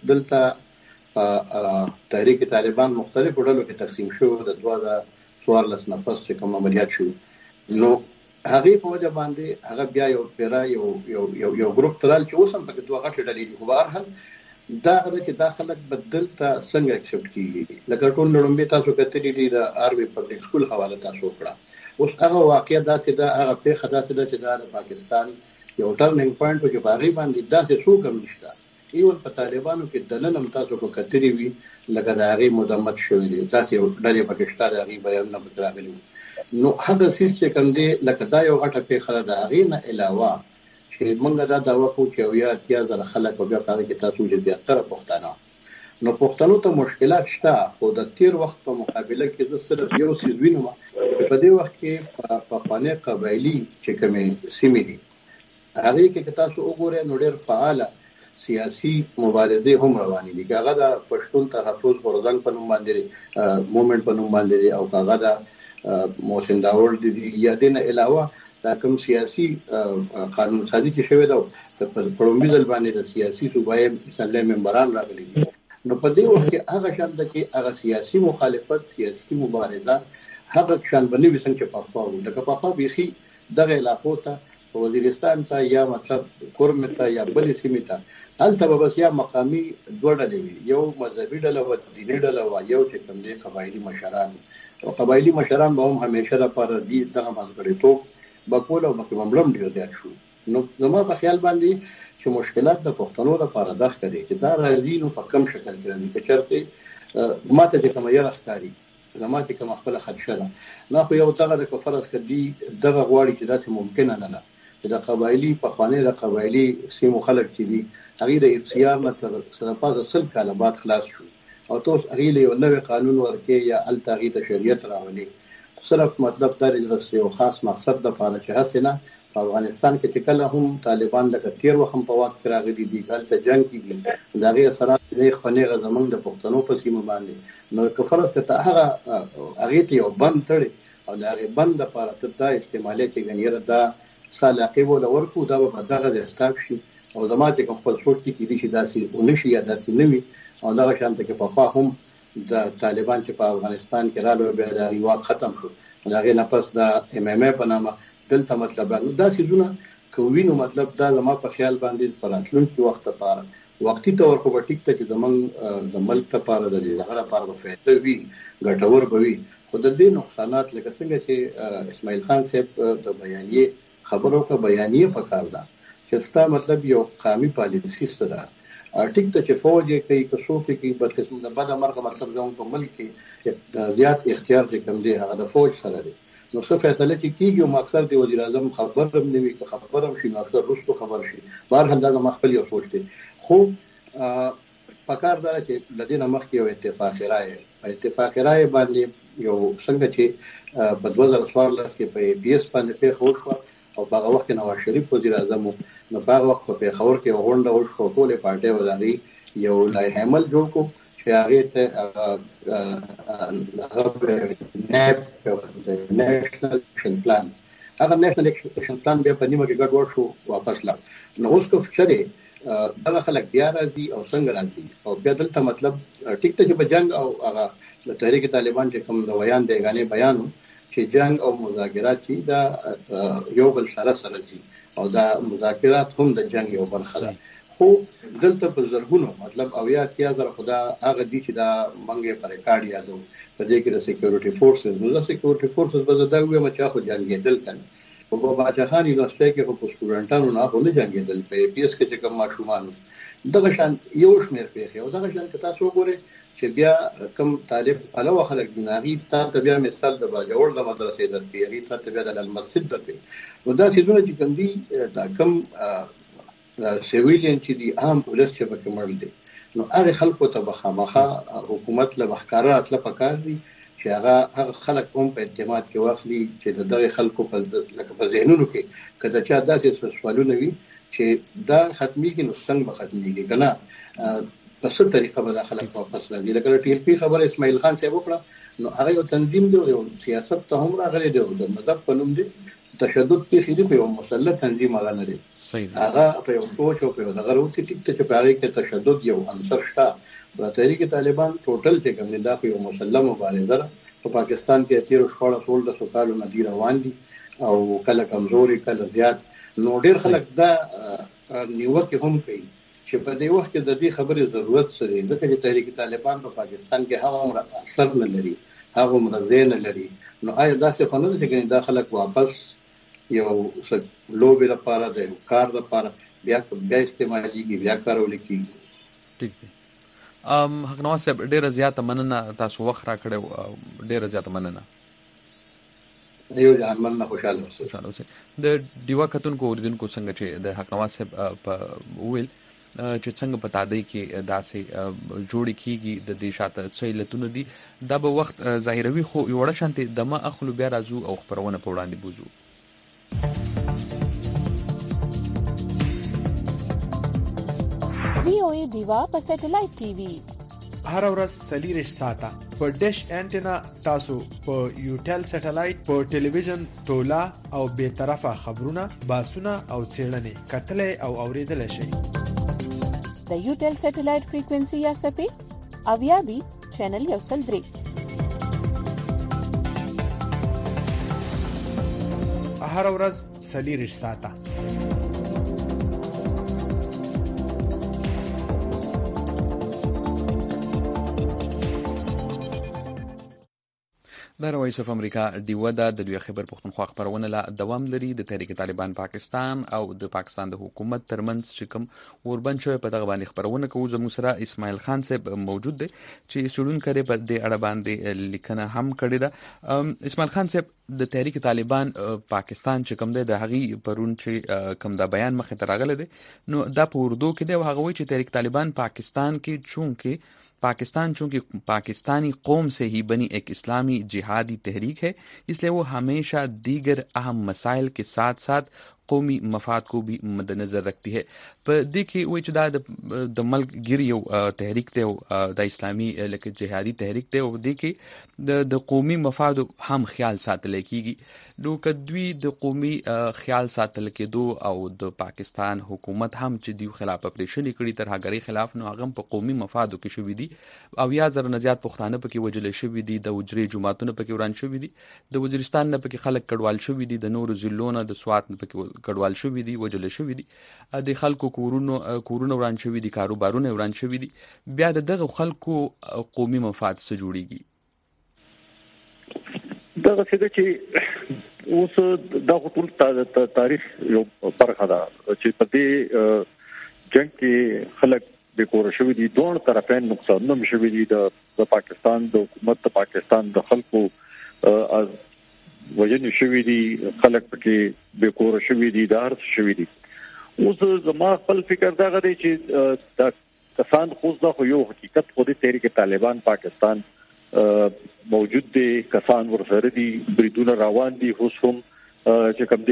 دلته تحریک طالبان مختلف ډلو کې تقسیم شو د دوه هزار څوارلس نه پس چې کوم عملیات شو نو هغه په وجه باندې هغه بیا یو پیرا یو یو یو, یو ګروپ ترال چې اوسم په دوه غټ ډلې دي خو بهرحال دا غره چې داخلك بدل ته څنګه اکسپټ کیږي لکه ټول لومبه تاسو کتلې دي د آرمي پبلک سکول حواله تاسو کړه اوس هغه واقعیا داسې دا هغه په خدا سره چې د پاکستان یو ټرننګ پوینټ چې باغی باندې داسې څو کم نشته ایول په طالبانو کې دلنم تاسو کو کتري وی لکه دا غي مدمت شوې دي تاسو یو ډلې پاکستان غي بیان نه بتراغلي نو هغه سیستم کوم دی لکه دا یو غټه په خله دا غي نه علاوه چې موږ دا دا وکړو چې یا اتیا زره خلک بیا په کې تاسو چې زیاتره پښتانه نو پښتنو ته مشکلات شته خو د تیر وخت په مقابله کې زه صرف یو څه وینم په دې وخت کې په خانه قبایلی چې کومې سیمې دي هغه کې تاسو وګورئ نو ډېر فعال سیاسي مبارزه هم روانې دي هغه د پښتون تحفظ غورځنګ په نوم باندې موومېنټ په نوم باندې او هغه د محسن داور دي یا دین علاوه دا کوم سیاسي قانون سازي چې شوی دا په پرومیزل باندې د سیاسي صوبایي اسمبلی ممبران راغلي نو په دې وخت کې هغه شان د چې هغه سیاسي مخالفت سیاسي مبارزه هغه شان باندې وسنګ چې پخپاو د کپاپا بيخي دغه علاقو ته وزیرستان ته یا مطلب کورم ته یا بل سیمه ته البته بس یا مقامی دوه ډلې وي یو مذهبي ډله او دیني ډله او یو چې کوم دي قبایلی مشران او قبایلی مشران به هم همیشه لپاره دي دغه مزګړیتوب بکول او مکملم ډیر زیات شو نو زما په خیال باندې چې مشکلات د پښتنو لپاره دغه کړي چې دا راځي نو په کم شکل کې راځي چې چرته ماته چې کوم یو اختیاري زماته کوم خپل خدشه نه خو یو تاغه د کفرس کدي دغه غواړي چې داسې ممکن نه نه د قبایلی په خوانه د قبایلی سیمو خلک چې دي هغه د افسیار نه تر سره پاسه سل کاله بعد خلاص شو او توس هغه له یو نوې قانون ورکې یا التغی د شریعت راولي صرف مطلب دا دی یو خاص مقصد د پاره چې حسنه په افغانستان کې چې کله هم طالبان د کثیر وخت په وخت راغلي دي کله جنگ کې دي دا غي اثرات د خپلې زمنګ د پښتنو په سیمه باندې نو کفرت ته هغه هغه ته یو بند تړي او دا غي بند لپاره ته استعمالي کې غنیره دا سالاقي ولا ورکو دا به دغه د اسکاپ شي او زماته کوم خپل سوچ کې دي چې داسې ونشي یا داسې نوي او دا شانته کې په فهم د طالبان چې په افغانستان کې راغلي بیا د ریواق ختم شو دا غي نه پس د ام ام ا په نامه دلته مطلب نو دا سيزونه کوینو مطلب دا زما په خیال باندې پراتلون کې وخت لپاره وقتی تور خو ټیک ته چې زمون د ملک لپاره د دغه لپاره په فائدې وي ګټور بوي خو د دې نقصانات لکه څنګه چې اسماعیل خان صاحب د بیانیه خبرو کا بیانیه پکار ده چې ستا مطلب یو قومي پالیسی سره ټیک ته چې فوج کوي که څوک کوي په قسم د بده مرګ مطلب زموږ په ملک کې زیات اختیار چې کوم دی هغه د فوج سره دی. نو څه فیصله چې کیږي او اکثر د وزیر اعظم خبر هم نه وي که خبر هم شي نو اکثر رسو خبر شي. بهرحال دا د خپل یو سوچ دی. خو پکار دا چې د دې نه مخکې یو اتفاق رائے اتفاق رائے باندې یو څنګه چې په دوه زره څوارلس کې په پی ایس باندې پیښ وشو او په هغه وخت کې نواز شریف وزیر اعظم نو په هغه وخت په پیښور کې غونډه وشو ټولې پارټۍ ولري یو لایحه عمل جوړ کو چې هغه ته نېشنل اکشن پلان هغه نېشنل اکشن پلان به په نیمه کې ګډوډ شو واپس لا. نو اوس کو فکرې دا خلک بیا راځي او څنګه راځي او بیا دلته مطلب ټیک ته چې په جنگ او هغه د تحریک طالبان چې کوم د ویان دی غانې بیانو چې جنگ او مذاکرات چې دا یو بل سره سره دي او دا مذاکرات هم د جنگ یو برخه ده. خو دلته په زرګونو مطلب او یا اتیا زره خدا هغه دي چې دا منګه پر ریکارډ یادو په دې کې د سکیورټي فورسز نو د سکیورټي فورسز په زده وي مچا خو جنگیدل کنه په باچخان یونیورسيټي کې په سټوډنټانو نه خو نه جنگیدل په پی ایس کې چې کوم ماشومان دغه شان یو شمیر پیښه او دغه شان که تاسو وګورئ چې بیا کم طالب علاوه خلک جناغي ته بیا مثال د باجوړ د مدرسې درکې هغه ته بیا د مسجد درکې نو دا سيزونه چې کوم دي دا کم سیویلین چې دی عام ولس چې پکې مړ دي نو هغه خلکو ته بخامخه حکومت له مخکارات له پکار دي چې هغه هغه خلک هم په اعتماد کې واخلي چې دغه خلکو په لکه په ذهنونو کې کله چې داسې سوالونه وي چې دا ختمي کې نو څنګه به ختميږي کنه په څه طریقه به خلک واپس راځي. لکه ټي ال پی خبره اسماعیل خان صاحب وکړه نو هغه یو تنظیم دی یو سیاست ته هم راغلی دی د مذهب په نوم دی تشدد کې خېدي په یو مسلط تنظیم هغه نه دی هغه په یو سوچ او په یو دغه وروتي ټیک ته چې په هغه کې تشدد یو عنصر شته د تحریک طالبان ټوټل چې کوم دا په یو مسلم مبارزه په پاکستان کې تیر شپږ سول د سوکالو ندی روان دي او کله کمزوري کله زیات نو ډیر خلک دا نیوکه هم کوي چې په دې وخت کې د دې خبرې ضرورت سره د چې تحریک طالبان په پاکستان کې هغه اثر نه لري هغه مرزه نه لري نو آیا دا څه خنه چې دا خلک واپس یو لوبي لپاره د کار لپاره بیا بیا استعماليږي بیا کارول کیږي. ټیک دی. ام حق نواز صاحب ډیره زیاته مننه تاسو وخت را کړو ډیره زیاته مننه. دیو جان مننه خوشاله اوسئ. خوشاله اوسئ. د دیوا کتونکو اوریدونکو څنګه چې د حق نواز صاحب په ویل چې څنګه په تادی کې داسې جوړ کیږي د دې شاته څه علتونه دي دا به وخت ظاهروي خو یو وړ شانتي دمه اخلو بیا راځو او خبرونه په وړاندې بوزو. وی او ای دیوا په سټلایټ ټي وي هر ورځ سلیریش ساته په ډیش انټینا تاسو په یوټل سټلایټ په ټلویزیون تولا او به طرفه خبرونه باسونه او څېړنې کتلې او اوریدل شي. د یوټل سټلایټ فریکوئنسي یا سپې اویا بي چینل یو سل درې هر ورځ سلیریش ساته د وایس اف امریکا دیوه دا د لوی خبر پښتونخوا خبرونه لا دوام لري د تحریک طالبان پاکستان او د پاکستان د حکومت ترمنځ چې کوم اوربند شوی په دغه باندې خبرونه کوو زموږ سره اسماعیل خان صاحب موجود دی چې سړون کړي په دې اړه باندې لیکنه هم کړې ده. اسماعیل خان صاحب د تحریک طالبان پاکستان چې کوم دی د هغې پرون چې کوم دا بیان مخې ته راغلی دی نو دا په اردو کې دی او هغه وایي چې تحریک طالبان پاکستان کې چونکه पाकिस्तान चूंकि पाकिस्तानी कौम से ही बनी एक इस्लामी जिहादी तहरीक है इसलिए वो हमेशा दीगर अहम मसाइल के साथ साथ قومي مفاد کو بھی مدنظر رکھتی ہے. په دې کې وایي چې دا د ملک ګیر یو تحریک دی او د اسلامي لکه جهادي تحریک دی او دې کې د قومي مفاد هم خیال ساتل کیږي. نو کدوی د قومي خیال ساتل کېدو او د پاکستان حکومت هم چې دیو خلاف اپریشن کړي تر هغه خلاف نو هغه په قومي مفادو کې شوې دي او یا زر نه زیات پښتانه پکې وجل شوې دي د وجري جماعتونو پکې وران شوې دي د وزیرستان نه پکې خلک کډوال شوې دي د نورو ضلعونو د سوات نه پکې کډوال شوې دي وجل شوې دي د خلکو کورونو کورونو وران شوې دي کاروبارونه وران شوې دي بیا دغه خلکو قومي مفاد سره جوړيږي. دا څه چې اوس دا ټول تاریخ یو برخه ده چې په دې جنگ کې خلک به کور شوی دي دوه طرفین نقصانونه شوی دي د پاکستان د حکومت د پاکستان د خلکو از وجنې شوی دي خلک پکې به کور شوی دي دار شوی دي. اوس زما خپل فکر دا غوډي چې د کسان خو دا خو یو حقیقت خو د تحریک طالبان پاکستان موجود دي کسان ورسره دي بریدونه روان دي اوس هم چې کوم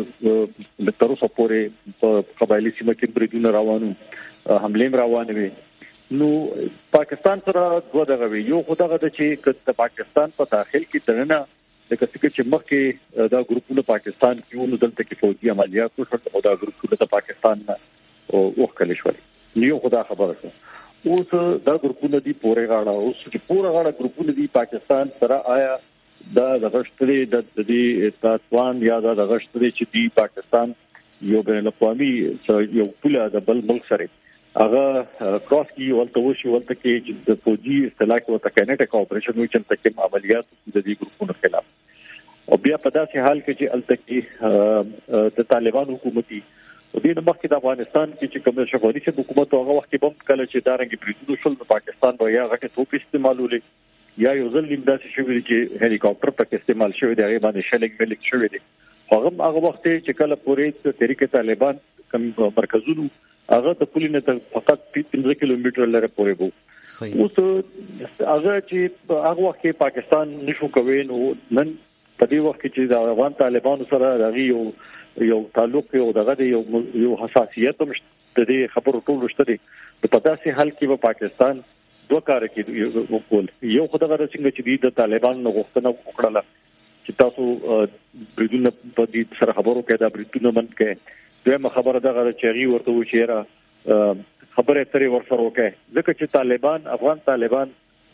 دي تر اوسه پورې په قبایلی سیمه کې بریدونه روانو حمله روانه وي. نو پاکستان سره دوه دغه یو خدای غوډي چې د پاکستان په داخل کې دننه لکه څنګه چې مخکې دا ګروپونه پاکستان کې ونو دلته کې فوجي عملیات وشول او دا ګروپونه د پاکستان او وکړل شول. نیو خدا خبره ده اوس دا ګروپونه دي پورې غاړه اوس چې پورې غاړه ګروپونه دي پاکستان سره آیا دا د غشتري د دې تاسوان یا د غشتري چې دی پاکستان یو بین الاقوامي یو پوله د بل ملک سره هغه کراس کی ولته وشي ولته کې چې د فوجي اصطلاح کې وته کینټ کوپریشن وي چې تکم عملیات د دې ګروپونو خلاف او بیا په داسې حال کې چې التکی د طالبان حکومتي او د مخکې د افغانستان کې چې کوم شفاهي چې حکومت هغه وخت کې بم کله چې دارنګ بریدو شول د پاکستان په یا غټه توپ استعمالولې یا یو ځل لیمداسي شوی چې هلیکاپټر پکې استعمال شوی دی هغه باندې شلګ ملک شوی دی هغه هغه وخت چې کله پورې تحریک طالبان کوم مرکزونو هغه د پولینه ته فقط پنځه کیلومتر لري پورې وو. اوس هغه چې هغه وخت کې پاکستان نشو کوي نو نن په دې وخت کې چې د افغان طالبانو سره دغه یو یو تعلق یو دغه یو یو حساسیت هم د دې خبرو ټول شته دي په داسې حال کې په پاکستان دوه کار کوي وکول یو خدای څنګه چې د طالبانو غوښتنه وکړه چې تاسو بریدونه په دې سره خبرو کې دا بریدونه من کې دغه خبره دغه چې غي ورته و چې را خبره ترې ورسره وکړي ځکه چې طالبان افغان طالبان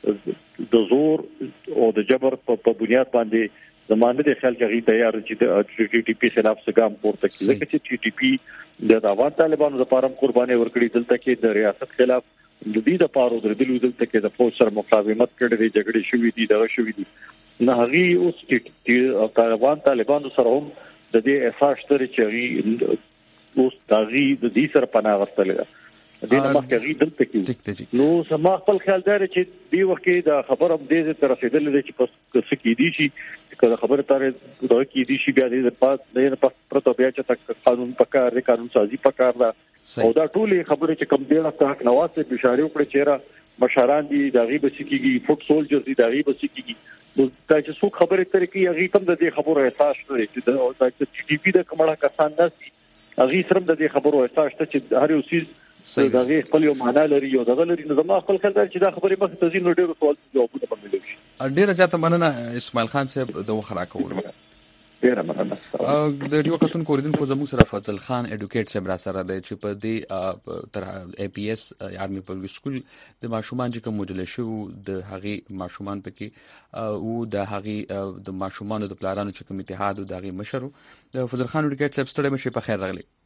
د زور او د جبر په بنیاد باندې زمانه د خلک غي تیار چې د ټي پی خلاف څنګه پورته کړي ځکه چې ټي پی د افغان طالبانو لپاره قرباني ورکړي دلته کې د ریاست خلاف د دې لپاره د دلو دلته کې د فوج سره مقاومت کړي جګړې شوې دي دغه شوې دي نه هغه اوس چې طالبان طالبانو سره هم د دې احساس تر چې اوس داغي د دې سره پناه غوښتل دي نو مخکې غي دلته کې نو سما خپل خیال دار چې دی وخت کې د خبره دې تر رسیدل دي چې پس څه کې دي شي کله خبره تر دغه کې دي شي بیا دې پات نه پس پرته بیا چې تک قانون پکار دی قانون سازي پکار ده او دا ټولې خبره چې کم دی راته حق نواسه بشاره وکړي چې مشران دي داغي بسکیږي فوټ سولجر دي داغي بسکیږي نو دا چې څو خبره تر کې هغه کم د دې خبرو احساس لري چې د ټي ټي پی د کومه کسان ناسي هغه سره د دې خبرو احساس ته چې هر یو چیز دغه خپل یو معنا لري یو دغه لري نو زما خپل خیال چې دا خبره مخ ته ځینو ډیرو سوال جوابونه پملو شي. ډیره زیاته مننه اسماعیل خان صاحب د وخرا کول. ډیره مننه. د یو کتون کوردن زموږ سره فضل خان اډوکیټ صاحب را سره دی چې په دې تر ای پی ایس آرمي پبلک سکول د ماشومان چې کوم مجله شو د هغه ماشومان پکې او د هغه د ماشومان د پلانونو چې کوم اتحاد او د هغه مشر فضل خان اډوکیټ صاحب ستړي مشه په خیر راغلی.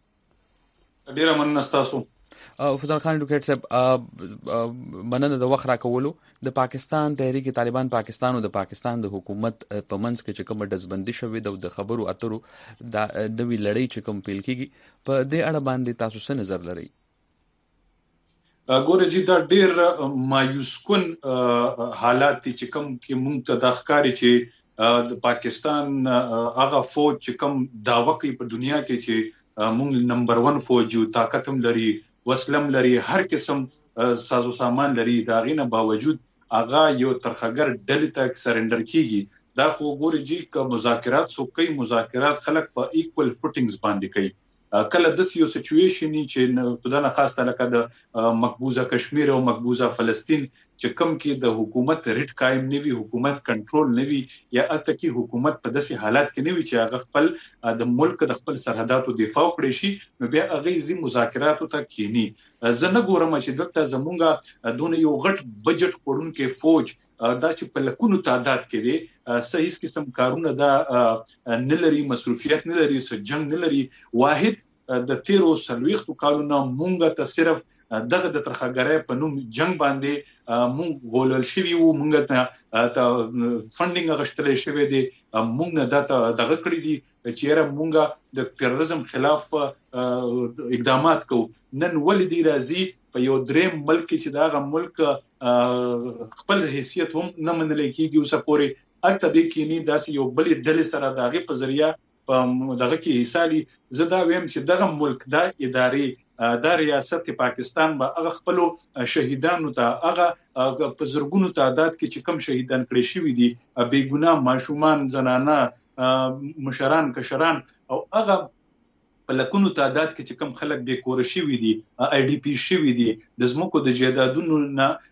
ډیره مننه تاسو. فضل خان اډوکیټ صاحب مننه د وخت راکولو د پاکستان تحریک طالبان پاکستان او د پاکستان د حکومت په منځ کې چې کوم دزبندي شوې د خبرو اترو د نوې لړۍ چې کوم پیل کیږي په دې اړه باندې تاسو څه نظر لرئ؟ ګوره چې دا ډیر مایوس کن حالات چې کوم کې مونږ ته د ښکاری چې د پاکستان هغه فوج چې کوم داوا کوي په دنیا کې چې مونږ نمبر ون فوج یو طاقت هم لري وسلم لري هر قسم سازو سامان لري دا غینه باوجود اغا یو ترخګر ډلې ته سرندر کیږي دا خو ګوري چې ک مذاکرات سو کوي مذاکرات خلک په ایکوال فوټینګز باندې کوي کله د یو سچويشن چې په دغه خاصه لکه د مقبوضه کشمیر او مقبوضه فلسطین چې کوم کې د حکومت ریټ قائم نوي حکومت کنټرول نوي یا التکی حکومت په داسې حالات کې نوي چې هغه خپل د ملک د خپل سرحداتو دفاع کړي شي نو بیا هغه زی مذاکراتو ته کینی زنه ګورم چې دلته زمونږه دونه یو غټ بجټ خورونکو فوج دا چې په لکونو تعداد کې دي صحیح قسم کارونه دا نه لري مصروفیت نه لري سجنګ نه لري واحد د تیرو سلويختو کالونو مونږ ته صرف دغه د ترخګرۍ په نوم جنگ باندې مونږ غولل شوی وو، مونږ ته فندینګ غشتلې شوی دی، مونږ د دغه کړی دي چې مونږ د تیرریزم خلاف اقدامات کوو. نن ولې دی راځي په یو دریم ملک چې داغه ملک خپل حیثیت هم نه منل کیږي اوسه پورې البته د کینی داسې یو بلې ډلې سره داغه په ذریعہ په دغه کې حصالي. زه دا ویم چې دغه ملک د ادارې د ریاست پاکستان به هغه خپل شهیدانو ته هغه په زرګونو تعداد کې چې کم شهیدان کړي شوی دي، بے ګناه ماشومان، زنانه، مشران، کشران او هغه په لکونو تعداد کې چې کم خلک بے کور شوی دي، آی ډی پی شوی دي، د زمکو د جیدادونو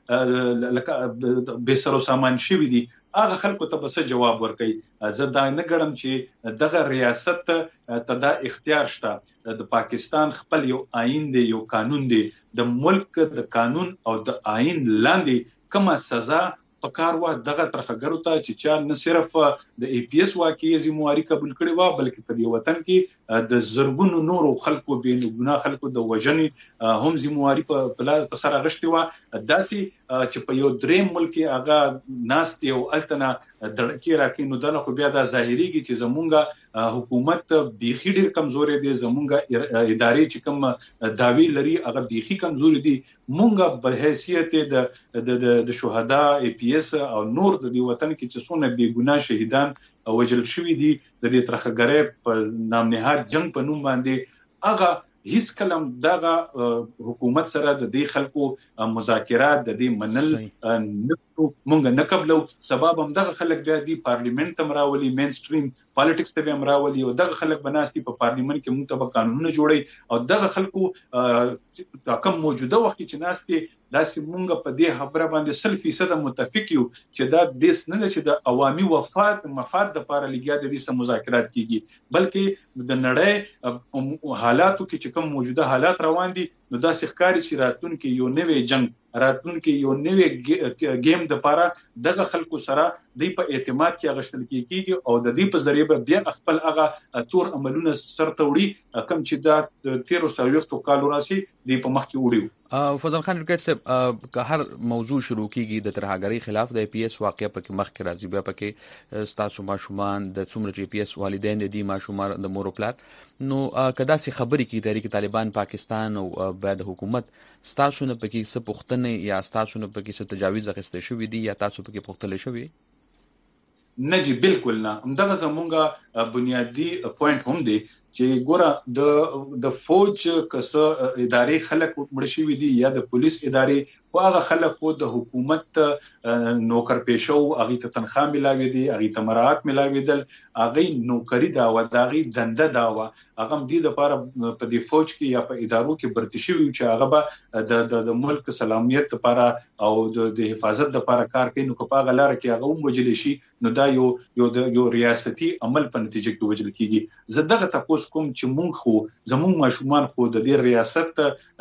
نه لکه بے سر و سامان شوی دي، هغه خلکو ته بس جواب ورکړي. زه دا نه ګڼم چې دغه ریاست ته دا اختیار شته. د پاکستان خپل یو آئین دی، یو قانون دی، د ملک د قانون او د آئین لاندې کومه سزا پکاروا دغه ترخګرو ته چې چا نه صرف د ای پی ایس واقعي ذمہواری قبول کړي وا، بلکې په دې وطن کې د زرګونو نورو خلکو بې ګناه خلکو د وژنې هم ذمہواری په سر غشتي وا. داسي چې په یو دریم ملک هغه ناست یو التنا دړکی راکې نو دغه خو بیا د ظاهريږي چې زمونږه حکومت بيخي ډیر کمزوري دي، زمونږه ادارې چې کوم داوی لري هغه بيخي کمزوري دي. مونږه په حیثیت د د د شهدا ای پی ایس او نور د دې وطن کې چې څونه بے ګناه شهیدان وجل شوی دي د دې ترخګرۍ په نام نهاد جنگ په نوم باندې هغه هیڅ کلم دغه حکومت سره د دې خلکو مذاکرات د دې منل مونږ نه قبلو. سبب هم دغه خلک بیا دی پارلیمنت تم راولي، مین سټریم پالیټکس ته هم راولي او دغه خلک بناستي په پارلیمنت کې مونږ ته قانونونه جوړي او دغه خلکو کوم موجوده وخت چې ناستي داسې مونږ په دې خبره باندې سل فیصد متفق یو چې دا دیس نه چې د عوامي وفات مفاد د لپاره لګیا د دې مذاکرات کیږي، بلکې د نړۍ حالاتو کې چې کوم موجوده حالات روان دي نو دا ښکاري چې راتلونکي یو نوې جنگ، راتلونکي یو نوې گیم د لپاره دغه خلکو سره د په اعتماد کې غشتل کیږي او د دې په ذریعہ بیا خپل هغه تور عملونه سرته وړي کم چې دا تیرو سلويختو کالو راسي دی په مخ کې وړي. فضل خان ډاکټر صاحب که هر موضوع شروع کیږي د ترهګری خلاف د پی ایس واقعیا پکې مخ کې راځي، بیا پکې ستاسو ماشومان د څومره جی پی ایس والدین د دې ماشومان د مور او پلار نو کدا سي خبرې کی تحریک طالبان پاکستان او بعد حکومت ستاسو نه پکې څه پوښتنه یا ستاسو نه پکې څه تجاوز اخیستل شوی دی یا تاسو پکې پوښتل شوی؟ نه جی بالکل نه. همدغه زمونږه بنیادی پوینټ هم دی چې ګوره د د فوج کسه ادارې خلک مړ شوی دي یا د پولیس ادارې خو هغه خلک خو د حکومت نوکر پیشو هغه ته تنخواه ملاوي دي، هغه ته مراعات ملاوي دل، هغه نوکری دا و داغي دنده دا و هغه دې د لپاره په دې فوج کې یا په ادارو کې برتی شوی چې هغه به د د ملک سلامت لپاره او د حفاظت لپاره کار کوي. نو په هغه لار کې هغه هم وجل شي نو دا یو یو یو ریاستي عمل په نتیجه کې وجل کیږي. زدهغه تاسو کوم چې مونږ خو زمونږ ماشومان خو د دې ریاست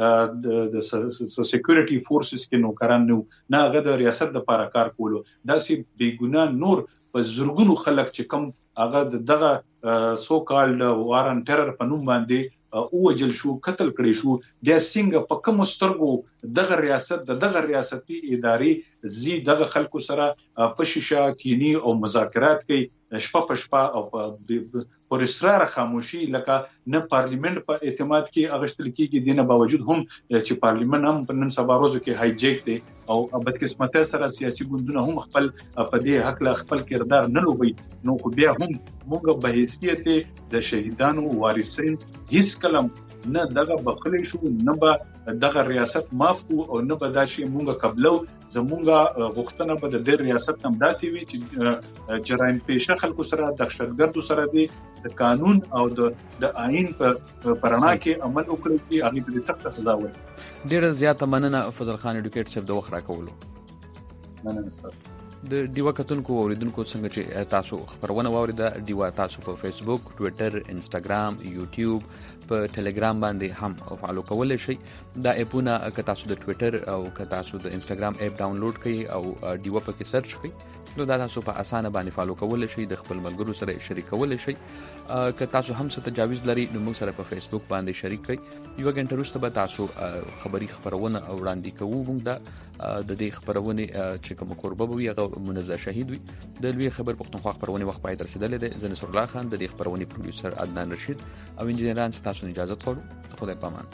د سکیورټي فورسز کې نوکران نو نه هغه د ریاست لپاره کار کولو. دا سي بے ګناه نور په زرګونو خلک چې کم هغه دغه سو کالډ وارن ټرر په نوم باندې او وجل شو، قتل کړي شو، بیا څنګه په کوم سترګو دغه ریاست د دغه ریاستي ادارې زی دغه خلکو سره په شیشه کینی او مذاکرات کوي شپه په شپه او پر اصرار خاموشي لکه نه پارلیمنت په اعتماد کې اغشتل کیږي. دینه باوجود هم چې پارلیمنت هم په نن سبا ورځو کې هایجیک دی او بدقسمتۍ سره سیاسي ګوندونه هم خپل په دې حق له خپل کردار نه لوبي. نو خو بیا هم موږ به حیثیت د شهیدانو وارثین هیڅ کلم نه دغه بخلې شو، نه به دغه ریاست معاف او نه به دا شی مونږه قبلو. زمونږه غوښتنه به د دې ریاست هم داسي وي چې جرایم پیشه خلکو سره د دهشتګردو سره دی د قانون او د د آئین په پرانا کې عمل وکړي چې هغه په سخت سزا ورکړي. ډیر زیات مننه فضل خان ډیکټ صاحب د وخت راکولو. مننه ستاسو. د دیوا کتونکو اوریدونکو څنګه چې تاسو خبرونه واوریده دیوا تاسو په فیسبوک، ټوئیټر، انستګرام، یوټیوب، په ټلګرام باندې هم فالو کولای شئ. دا اپونه که تاسو د ټوئیټر او که تاسو د انستګرام اپ ډاونلوډ کړئ او دیوا پکې سرچ کړئ نو دا تاسو په اسانه باندې فالو کولای شئ، د خپل ملګرو سره شریکولای شئ. که تاسو هم څه تجاویز لري نو موږ سره په فیسبوک باندې شریک کړئ. یو غنټه وروسته به تاسو خبري خبرونه وړاندې کوو. موږ دا د دې خبرونه چې کوم کوربه وي هغه منزه شهید وي. د لوی خبر پښتونخوا خبرونه وخت پای تر رسیدلې ده. زه نصر الله خان د دې خبرونه پروډوسر عدنان رشید او انجنیران تاسو اجازه غواړو. خدای پامان.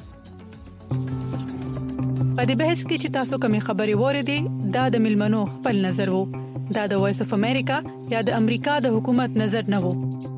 په دې بحث کې چې تاسو کومې خبرې وریدي دا د ملمنو خپل نظر وو. دا د وایس اف امریکا یا د امریکا د حکومت نظر نه وو.